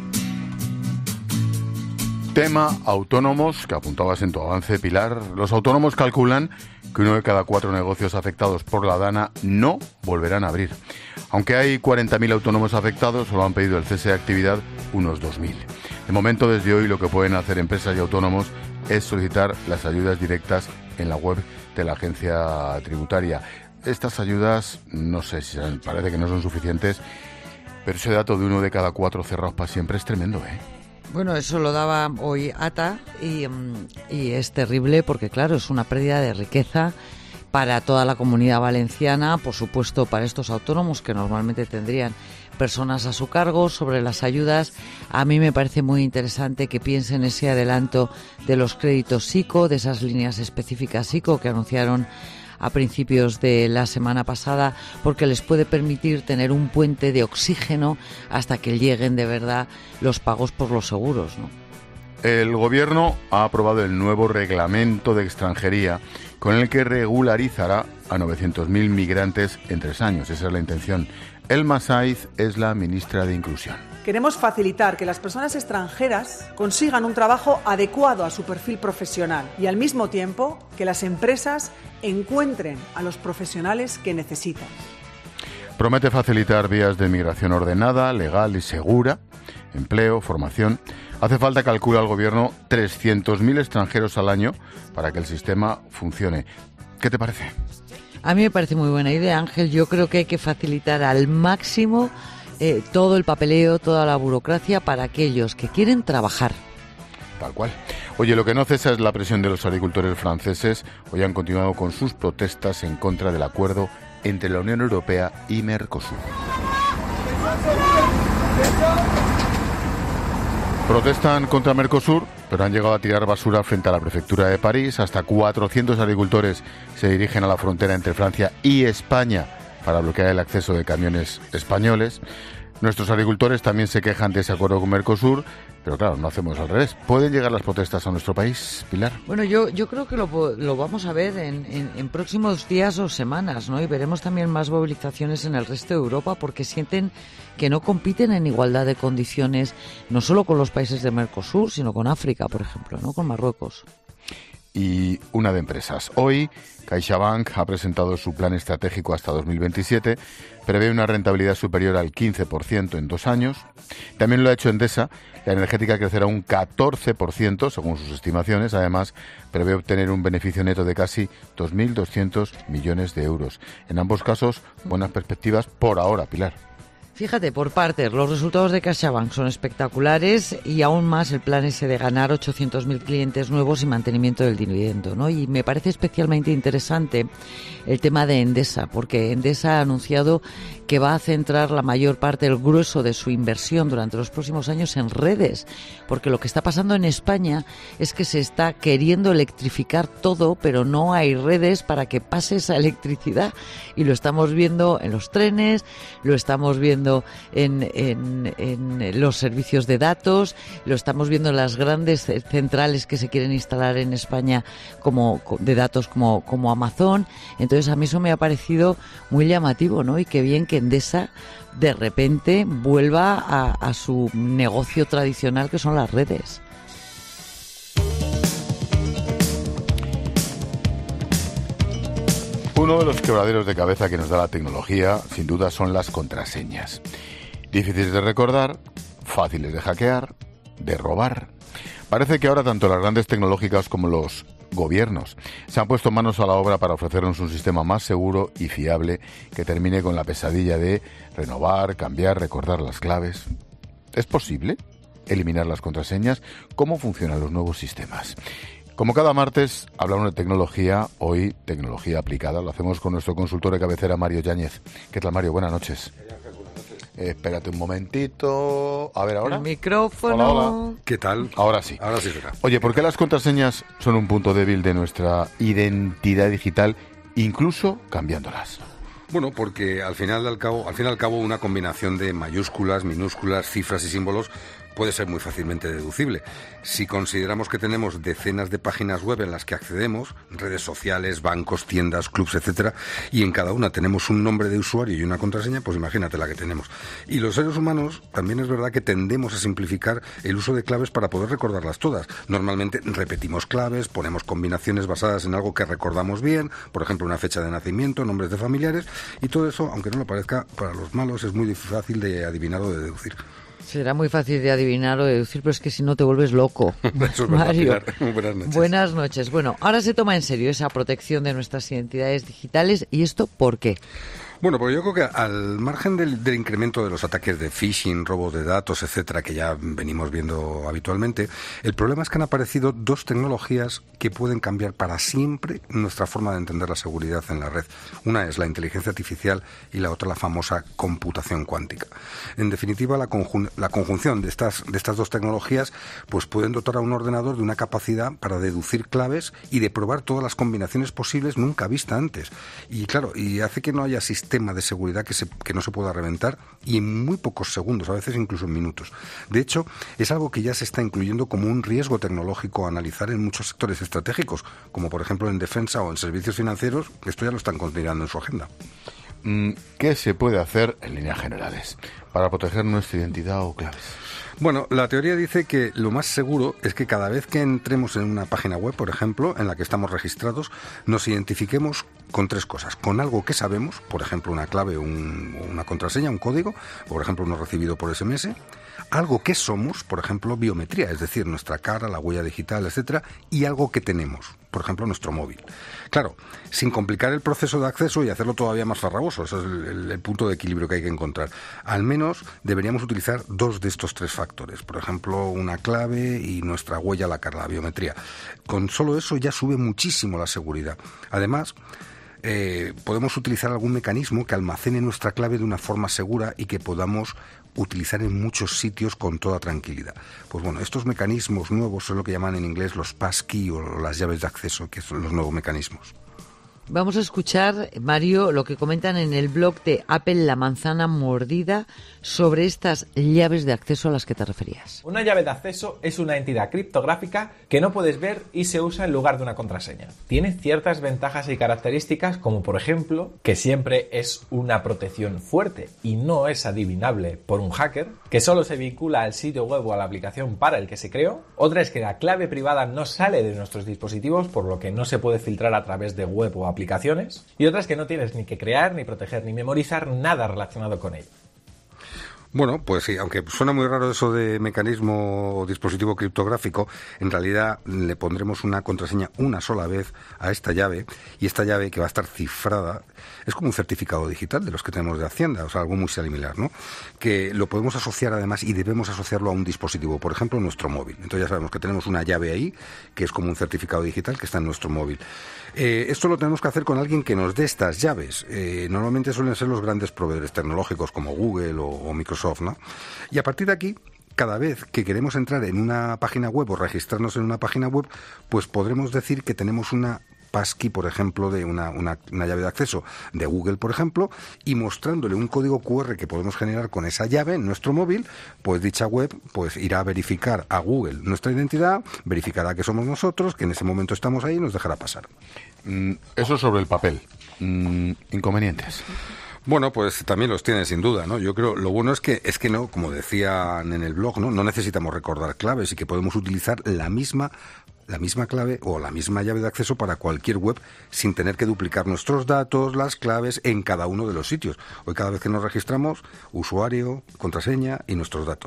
Tema autónomos, que apuntabas en tu avance, Pilar. Los autónomos calculan que uno de cada cuatro negocios afectados por la DANA no volverán a abrir. Aunque hay cuarenta mil autónomos afectados, solo han pedido el cese de actividad unos dos mil. De momento, desde hoy, lo que pueden hacer empresas y autónomos es solicitar las ayudas directas en la web de la agencia tributaria. Estas ayudas, no sé si parece que no son suficientes, pero ese dato de uno de cada cuatro cerrados para siempre es tremendo, ¿eh? Bueno, eso lo daba hoy A T A y, y es terrible porque, claro, es una pérdida de riqueza para toda la Comunidad Valenciana, por supuesto para estos autónomos que normalmente tendrían personas a su cargo. Sobre las ayudas, a mí me parece muy interesante que piensen ese adelanto de los créditos ICO, de esas líneas específicas ICO que anunciaron a principios de la semana pasada, porque les puede permitir tener un puente de oxígeno hasta que lleguen de verdad los pagos por los seguros, ¿no? El Gobierno ha aprobado el nuevo reglamento de extranjería con el que regularizará a novecientos mil migrantes en tres años. Esa es la intención. Elma Saiz es la ministra de Inclusión. Queremos facilitar que las personas extranjeras consigan un trabajo adecuado a su perfil profesional y al mismo tiempo que las empresas encuentren a los profesionales que necesitan. Promete facilitar vías de migración ordenada, legal y segura, empleo, formación. Hace falta, calcula el Gobierno, trescientos mil extranjeros al año para que el sistema funcione. ¿Qué te parece? A mí me parece muy buena idea, Ángel. Yo creo que hay que facilitar al máximo eh, todo el papeleo, toda la burocracia para aquellos que quieren trabajar. Tal cual. Oye, lo que no cesa es la presión de los agricultores franceses. Hoy han continuado con sus protestas en contra del acuerdo entre la Unión Europea y Mercosur. Protestan contra Mercosur, pero han llegado a tirar basura frente a la prefectura de París. Hasta cuatrocientos agricultores se dirigen a la frontera entre Francia y España para bloquear el acceso de camiones españoles. Nuestros agricultores también se quejan de ese acuerdo con Mercosur, pero claro, no hacemos al revés. ¿Pueden llegar las protestas a nuestro país, Pilar? Bueno, yo yo creo que lo, lo vamos a ver en, en, en próximos días o semanas, ¿no? Y veremos también más movilizaciones en el resto de Europa porque sienten que no compiten en igualdad de condiciones, no solo con los países de Mercosur, sino con África, por ejemplo, ¿no? Con Marruecos. Y una de empresas. Hoy, CaixaBank ha presentado su plan estratégico hasta dos mil veintisiete. Prevé una rentabilidad superior al quince por ciento en dos años. También lo ha hecho Endesa. La energética crecerá un catorce por ciento, según sus estimaciones. Además, prevé obtener un beneficio neto de casi dos mil doscientos millones de euros. En ambos casos, buenas perspectivas por ahora, Pilar. Fíjate, por partes, los resultados de CaixaBank son espectaculares y aún más el plan ese de ganar ochocientos mil clientes nuevos y mantenimiento del dividendo, ¿no? Y me parece especialmente interesante el tema de Endesa, porque Endesa ha anunciado que va a centrar la mayor parte, el grueso de su inversión durante los próximos años en redes, porque lo que está pasando en España es que se está queriendo electrificar todo, pero no hay redes para que pase esa electricidad, y lo estamos viendo en los trenes, lo estamos viendo En, en, en los servicios de datos, lo estamos viendo en las grandes centrales que se quieren instalar en España como de datos como, como Amazon. Entonces a mí eso me ha parecido muy llamativo, ¿no? Y qué bien que Endesa de repente vuelva a, a su negocio tradicional, que son las redes. Uno de los quebraderos de cabeza que nos da la tecnología, sin duda, son las contraseñas. Difíciles de recordar, fáciles de hackear, de robar. Parece que ahora tanto las grandes tecnológicas como los gobiernos se han puesto manos a la obra para ofrecernos un sistema más seguro y fiable que termine con la pesadilla de renovar, cambiar, recordar las claves. ¿Es posible eliminar las contraseñas? ¿Cómo funcionan los nuevos sistemas? Como cada martes hablamos de tecnología, hoy tecnología aplicada. Lo hacemos con nuestro consultor de cabecera, Mario Yáñez. ¿Qué tal, Mario? Buenas noches. Eh, espérate un momentito. A ver, ahora. El micrófono. Hola, hola. ¿Qué tal? Ahora sí. Ahora sí será. Oye, ¿por qué las contraseñas son un punto débil de nuestra identidad digital, incluso cambiándolas? Bueno, porque al final al cabo, al fin y al cabo, una combinación de mayúsculas, minúsculas, cifras y símbolos puede ser muy fácilmente deducible. Si consideramos que tenemos decenas de páginas web en las que accedemos, redes sociales, bancos, tiendas, clubs, etcétera, y en cada una tenemos un nombre de usuario y una contraseña, pues imagínate la que tenemos. Y los seres humanos también es verdad que tendemos a simplificar el uso de claves para poder recordarlas todas. Normalmente repetimos claves, ponemos combinaciones basadas en algo que recordamos bien, por ejemplo, una fecha de nacimiento, nombres de familiares, y todo eso, aunque no lo parezca, para los malos es muy fácil de adivinar o de deducir. Será muy fácil de adivinar o de deducir, pero es que si no te vuelves loco. Eso es Mario, verdad, Pilar. Buenas noches. Buenas noches. Bueno, ahora se toma en serio esa protección de nuestras identidades digitales. ¿Y esto por qué? Bueno, pues yo creo que al margen del, del incremento de los ataques de phishing, robos de datos, etcétera, que ya venimos viendo habitualmente, el problema es que han aparecido dos tecnologías que pueden cambiar para siempre nuestra forma de entender la seguridad en la red. Una es la inteligencia artificial y la otra la famosa computación cuántica. En definitiva, la, conjun- la conjunción de estas, de estas dos tecnologías pues pueden dotar a un ordenador de una capacidad para deducir claves y de probar todas las combinaciones posibles nunca vista antes. Y claro, y hace que no haya sistema de seguridad que, se, que no se pueda reventar y en muy pocos segundos, a veces incluso en minutos. De hecho, es algo que ya se está incluyendo como un riesgo tecnológico a analizar en muchos sectores estratégicos, como por ejemplo en defensa o en servicios financieros, que esto ya lo están considerando en su agenda. ¿Qué se puede hacer en líneas generales para proteger nuestra identidad o claves? Bueno, la teoría dice que lo más seguro es que cada vez que entremos en una página web, por ejemplo, en la que estamos registrados, nos identifiquemos con tres cosas. Con algo que sabemos, por ejemplo, una clave, un, una contraseña, un código, por ejemplo, uno recibido por ese eme ese. Algo que somos, por ejemplo, biometría, es decir, nuestra cara, la huella digital, etcétera, y algo que tenemos, por ejemplo, nuestro móvil. Claro, sin complicar el proceso de acceso y hacerlo todavía más farragoso, ese es el, el, el punto de equilibrio que hay que encontrar. Al menos deberíamos utilizar dos de estos tres factores, por ejemplo, una clave y nuestra huella, la cara, la biometría. Con solo eso ya sube muchísimo la seguridad. Además, eh, podemos utilizar algún mecanismo que almacene nuestra clave de una forma segura y que podamos utilizar en muchos sitios con toda tranquilidad. Pues bueno, estos mecanismos nuevos son lo que llaman en inglés los passkey o las llaves de acceso, que son los nuevos mecanismos. Vamos a escuchar, Mario, lo que comentan en el blog de Apple La Manzana Mordida sobre estas llaves de acceso a las que te referías. Una llave de acceso es una entidad criptográfica que no puedes ver y se usa en lugar de una contraseña. Tiene ciertas ventajas y características, como por ejemplo que siempre es una protección fuerte y no es adivinable por un hacker, que solo se vincula al sitio web o a la aplicación para el que se creó. Otra es que la clave privada no sale de nuestros dispositivos, por lo que no se puede filtrar a través de web o aplicaciones, y otras que no tienes ni que crear, ni proteger, ni memorizar nada relacionado con ello. Bueno, pues sí, aunque suena muy raro eso de mecanismo o dispositivo criptográfico, en realidad le pondremos una contraseña una sola vez a esta llave, y esta llave, que va a estar cifrada, es como un certificado digital de los que tenemos de Hacienda, o sea, algo muy similar, ¿no? Que lo podemos asociar además y debemos asociarlo a un dispositivo, por ejemplo, nuestro móvil. Entonces ya sabemos que tenemos una llave ahí, que es como un certificado digital que está en nuestro móvil. Eh, esto lo tenemos que hacer con alguien que nos dé estas llaves. Eh, normalmente suelen ser los grandes proveedores tecnológicos como Google o, o Microsoft, ¿no? Y a partir de aquí, cada vez que queremos entrar en una página web o registrarnos en una página web, pues podremos decir que tenemos una passkey, por ejemplo, de una, una, una llave de acceso de Google, por ejemplo, y mostrándole un código cu erre que podemos generar con esa llave en nuestro móvil, pues dicha web pues irá a verificar a Google nuestra identidad, verificará que somos nosotros, que en ese momento estamos ahí y nos dejará pasar. Mm, eso sobre el papel. Mm, inconvenientes. Bueno, pues también los tienen sin duda, ¿no? Yo creo, lo bueno es que es que no, como decían en el blog, ¿no? No necesitamos recordar claves y que podemos utilizar la misma la misma clave o la misma llave de acceso para cualquier web sin tener que duplicar nuestros datos, las claves en cada uno de los sitios. Hoy cada vez que nos registramos, usuario, contraseña y nuestros datos.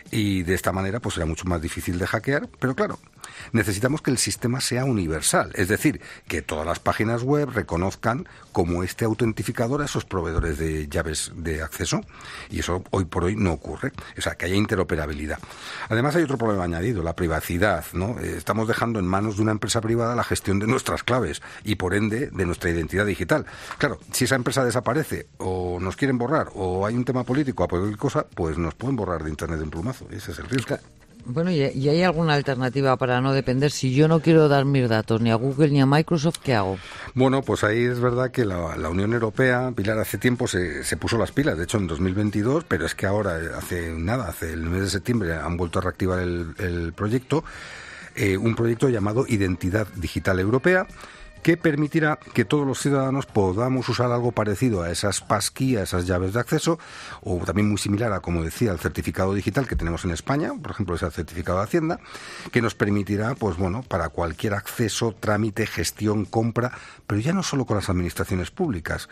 Y de esta manera pues será mucho más difícil de hackear, pero claro, necesitamos que el sistema sea universal, es decir, que todas las páginas web reconozcan como este autentificador a esos proveedores de llaves de acceso, y eso hoy por hoy no ocurre, o sea, que haya interoperabilidad. Además hay otro problema añadido, la privacidad, ¿no? Estamos dejando en manos de una empresa privada la gestión de nuestras claves y por ende de nuestra identidad digital. Claro, si esa empresa desaparece o nos quieren borrar o hay un tema político o cualquier cosa, pues nos pueden borrar de internet de un plumazo. Ese es el riesgo. Bueno, ¿y, ¿y hay alguna alternativa para no depender? Si yo no quiero dar mis datos ni a Google ni a Microsoft, ¿qué hago? Bueno, pues ahí es verdad que la, la Unión Europea, Pilar, hace tiempo se, se puso las pilas, de hecho en dos mil veintidós, pero es que ahora, hace nada, hace el mes de septiembre, han vuelto a reactivar el, el proyecto, eh, un proyecto llamado Identidad Digital Europea, que permitirá que todos los ciudadanos podamos usar algo parecido a esas passkey, a esas llaves de acceso, o también muy similar a, como decía, el certificado digital que tenemos en España, por ejemplo, ese certificado de Hacienda, que nos permitirá, pues bueno, para cualquier acceso, trámite, gestión, compra, pero ya no solo con las administraciones públicas,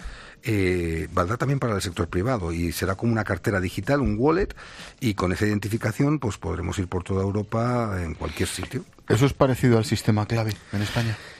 eh, valdrá también para el sector privado y será como una cartera digital, un wallet, y con esa identificación pues podremos ir por toda Europa en cualquier sitio. ¿Eso es parecido al sistema clave en España?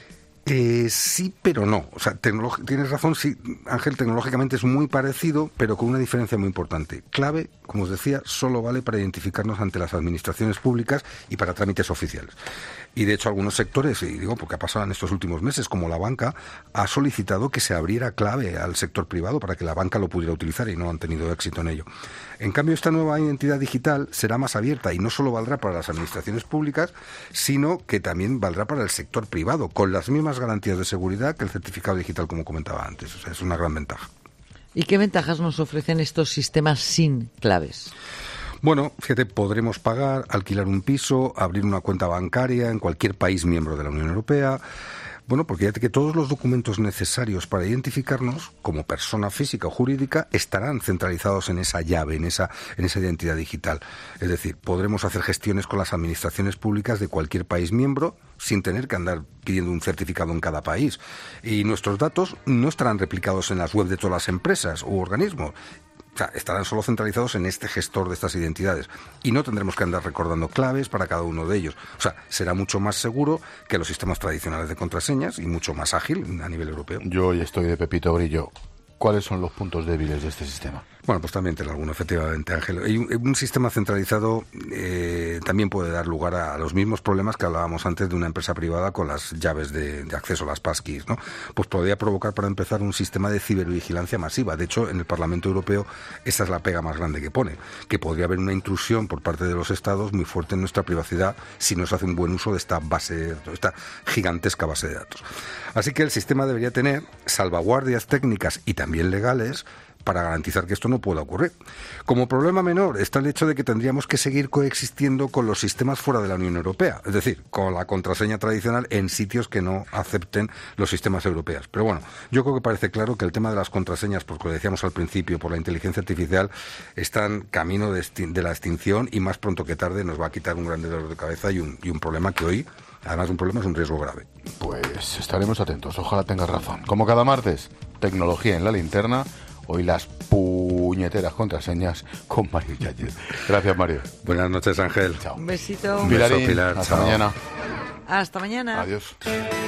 Eh, sí, pero no. O sea, tecnolo- tienes razón, sí, Ángel, tecnológicamente es muy parecido, pero con una diferencia muy importante. Clave, como os decía, solo vale para identificarnos ante las administraciones públicas y para trámites oficiales. Y de hecho algunos sectores, y digo porque ha pasado en estos últimos meses, como la banca, ha solicitado que se abriera clave al sector privado para que la banca lo pudiera utilizar y no han tenido éxito en ello. En cambio, esta nueva identidad digital será más abierta y no solo valdrá para las administraciones públicas, sino que también valdrá para el sector privado, con las mismas garantías de seguridad que el certificado digital, como comentaba antes. O sea, es una gran ventaja. ¿Y qué ventajas nos ofrecen estos sistemas sin claves? Bueno, fíjate, podremos pagar, alquilar un piso, abrir una cuenta bancaria en cualquier país miembro de la Unión Europea. Bueno, porque fíjate que todos los documentos necesarios para identificarnos como persona física o jurídica estarán centralizados en esa llave, en esa, en esa identidad digital. Es decir, podremos hacer gestiones con las administraciones públicas de cualquier país miembro sin tener que andar pidiendo un certificado en cada país. Y nuestros datos no estarán replicados en las webs de todas las empresas u organismos. O sea, estarán solo centralizados en este gestor de estas identidades y no tendremos que andar recordando claves para cada uno de ellos. O sea, será mucho más seguro que los sistemas tradicionales de contraseñas y mucho más ágil a nivel europeo. Yo hoy estoy de Pepito Grillo. ¿Cuáles son los puntos débiles de este sistema? Bueno, pues también tiene alguno, efectivamente, Ángel. Y un, un sistema centralizado eh, también puede dar lugar a, a los mismos problemas que hablábamos antes de una empresa privada con las llaves de, de acceso, las passkeys, ¿no? Pues podría provocar, para empezar, un sistema de cibervigilancia masiva. De hecho, en el Parlamento Europeo esa es la pega más grande que pone, que podría haber una intrusión por parte de los Estados muy fuerte en nuestra privacidad si no se hace un buen uso de esta base, de esta gigantesca base de datos. Así que el sistema debería tener salvaguardias técnicas y también legales para garantizar que esto no pueda ocurrir. Como problema menor está el hecho de que tendríamos que seguir coexistiendo con los sistemas fuera de la Unión Europea, es decir, con la contraseña tradicional en sitios que no acepten los sistemas europeos. Pero bueno, yo creo que parece claro que el tema de las contraseñas, porque lo decíamos al principio, por la inteligencia artificial, están camino de, esti- de la extinción y más pronto que tarde nos va a quitar un gran dolor de cabeza y un, y un problema que hoy, además de un problema, es un riesgo grave. Pues estaremos atentos, ojalá tengas razón. Como cada martes, tecnología en la linterna. Hoy las puñeteras contraseñas con Mario Yáñez. Gracias, Mario. Buenas noches, Ángel. Chao. Un besito. Un beso, Pilarín, Pilar. hasta Chao. mañana. Hasta mañana. Adiós.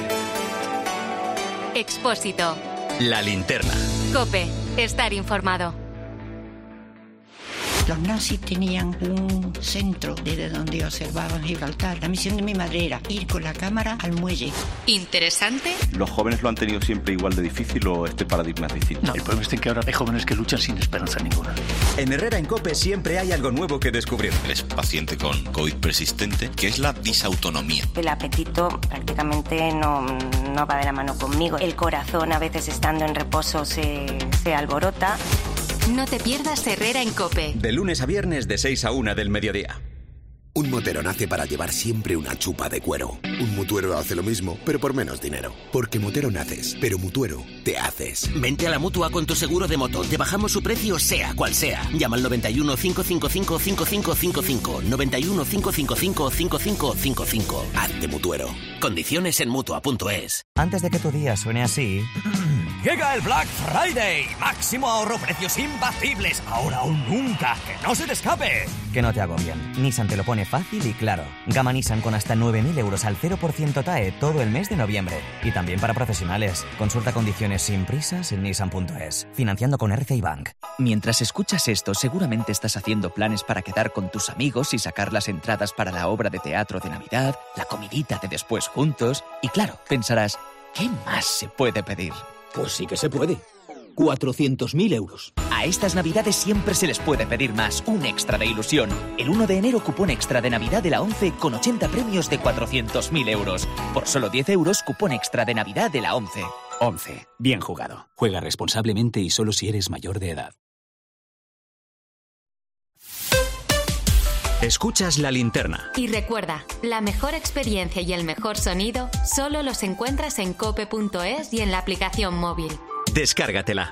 Expósito. La linterna. COPE. Estar informado. Los nazis tenían un centro desde donde observaban Gibraltar. La misión de mi madre era ir con la cámara al muelle. Interesante. ¿Los jóvenes lo han tenido siempre igual de difícil o este paradigma es distinto? No, el problema es que ahora hay jóvenes que luchan sin esperanza ninguna. En Herrera en COPE siempre hay algo nuevo que descubrir. Eres paciente con COVID persistente, que es la disautonomía. El apetito prácticamente no, no va de la mano conmigo. El corazón, a veces estando en reposo, se, se alborota. No te pierdas Herrera en COPE. De lunes a viernes de seis a una del mediodía. Un motero nace para llevar siempre una chupa de cuero. Un mutuero hace lo mismo, pero por menos dinero. Porque motero naces, pero mutuero te haces. Vente a la Mutua con tu seguro de moto. Te bajamos su precio sea cual sea. Llama al noventa y uno, cinco cinco cinco, cinco cinco cinco cinco. noventa y uno, cinco cinco cinco, cinco cinco cinco cinco. Hazte mutuero. Condiciones en Mutua punto es. Antes de que tu día suene así... Llega el Black Friday. Máximo ahorro, precios imbatibles. Ahora o nunca. Que no se te escape. Que no te agobien. Nissan te lo pone fácil y claro. Gama Nissan con hasta nueve mil euros al cero por ciento T A E todo el mes de noviembre. Y también para profesionales. Consulta condiciones sin prisas en Nissan punto es. Financiando con R C I Bank. Mientras escuchas esto, seguramente estás haciendo planes para quedar con tus amigos y sacar las entradas para la obra de teatro de Navidad, la comidita de después juntos. Y claro, pensarás, ¿qué más se puede pedir? Pues sí que se puede. cuatrocientos mil euros. A estas Navidades siempre se les puede pedir más, un extra de ilusión. El uno de enero, cupón extra de Navidad de la ONCE con ochenta premios de cuatrocientos mil euros. Por solo diez euros, cupón extra de Navidad de la ONCE. once. Bien jugado. Juega responsablemente y solo si eres mayor de edad. Escuchas La Linterna. Y recuerda, la mejor experiencia y el mejor sonido solo los encuentras en cope punto es y en la aplicación móvil. Descárgatela.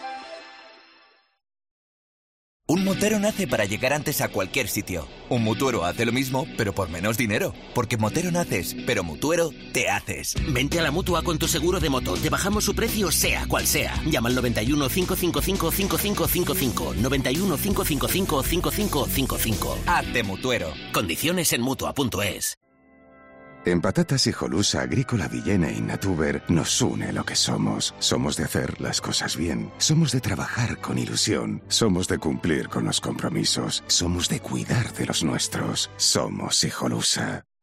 Un motero nace para llegar antes a cualquier sitio. Un mutuero hace lo mismo, pero por menos dinero. Porque motero naces, pero mutuero te haces. Vente a la Mutua con tu seguro de moto. Te bajamos su precio sea cual sea. Llama al noventa y uno, cinco cinco cinco, cinco cinco cinco cinco. noventa y uno, cinco cinco cinco, cinco cinco cinco cinco. Hazte mutuero. Condiciones en Mutua punto es. En Patatas Hijolusa, Agrícola Villena y Natuber nos une lo que somos. Somos de hacer las cosas bien. Somos de trabajar con ilusión. Somos de cumplir con los compromisos. Somos de cuidar de los nuestros. Somos Hijolusa.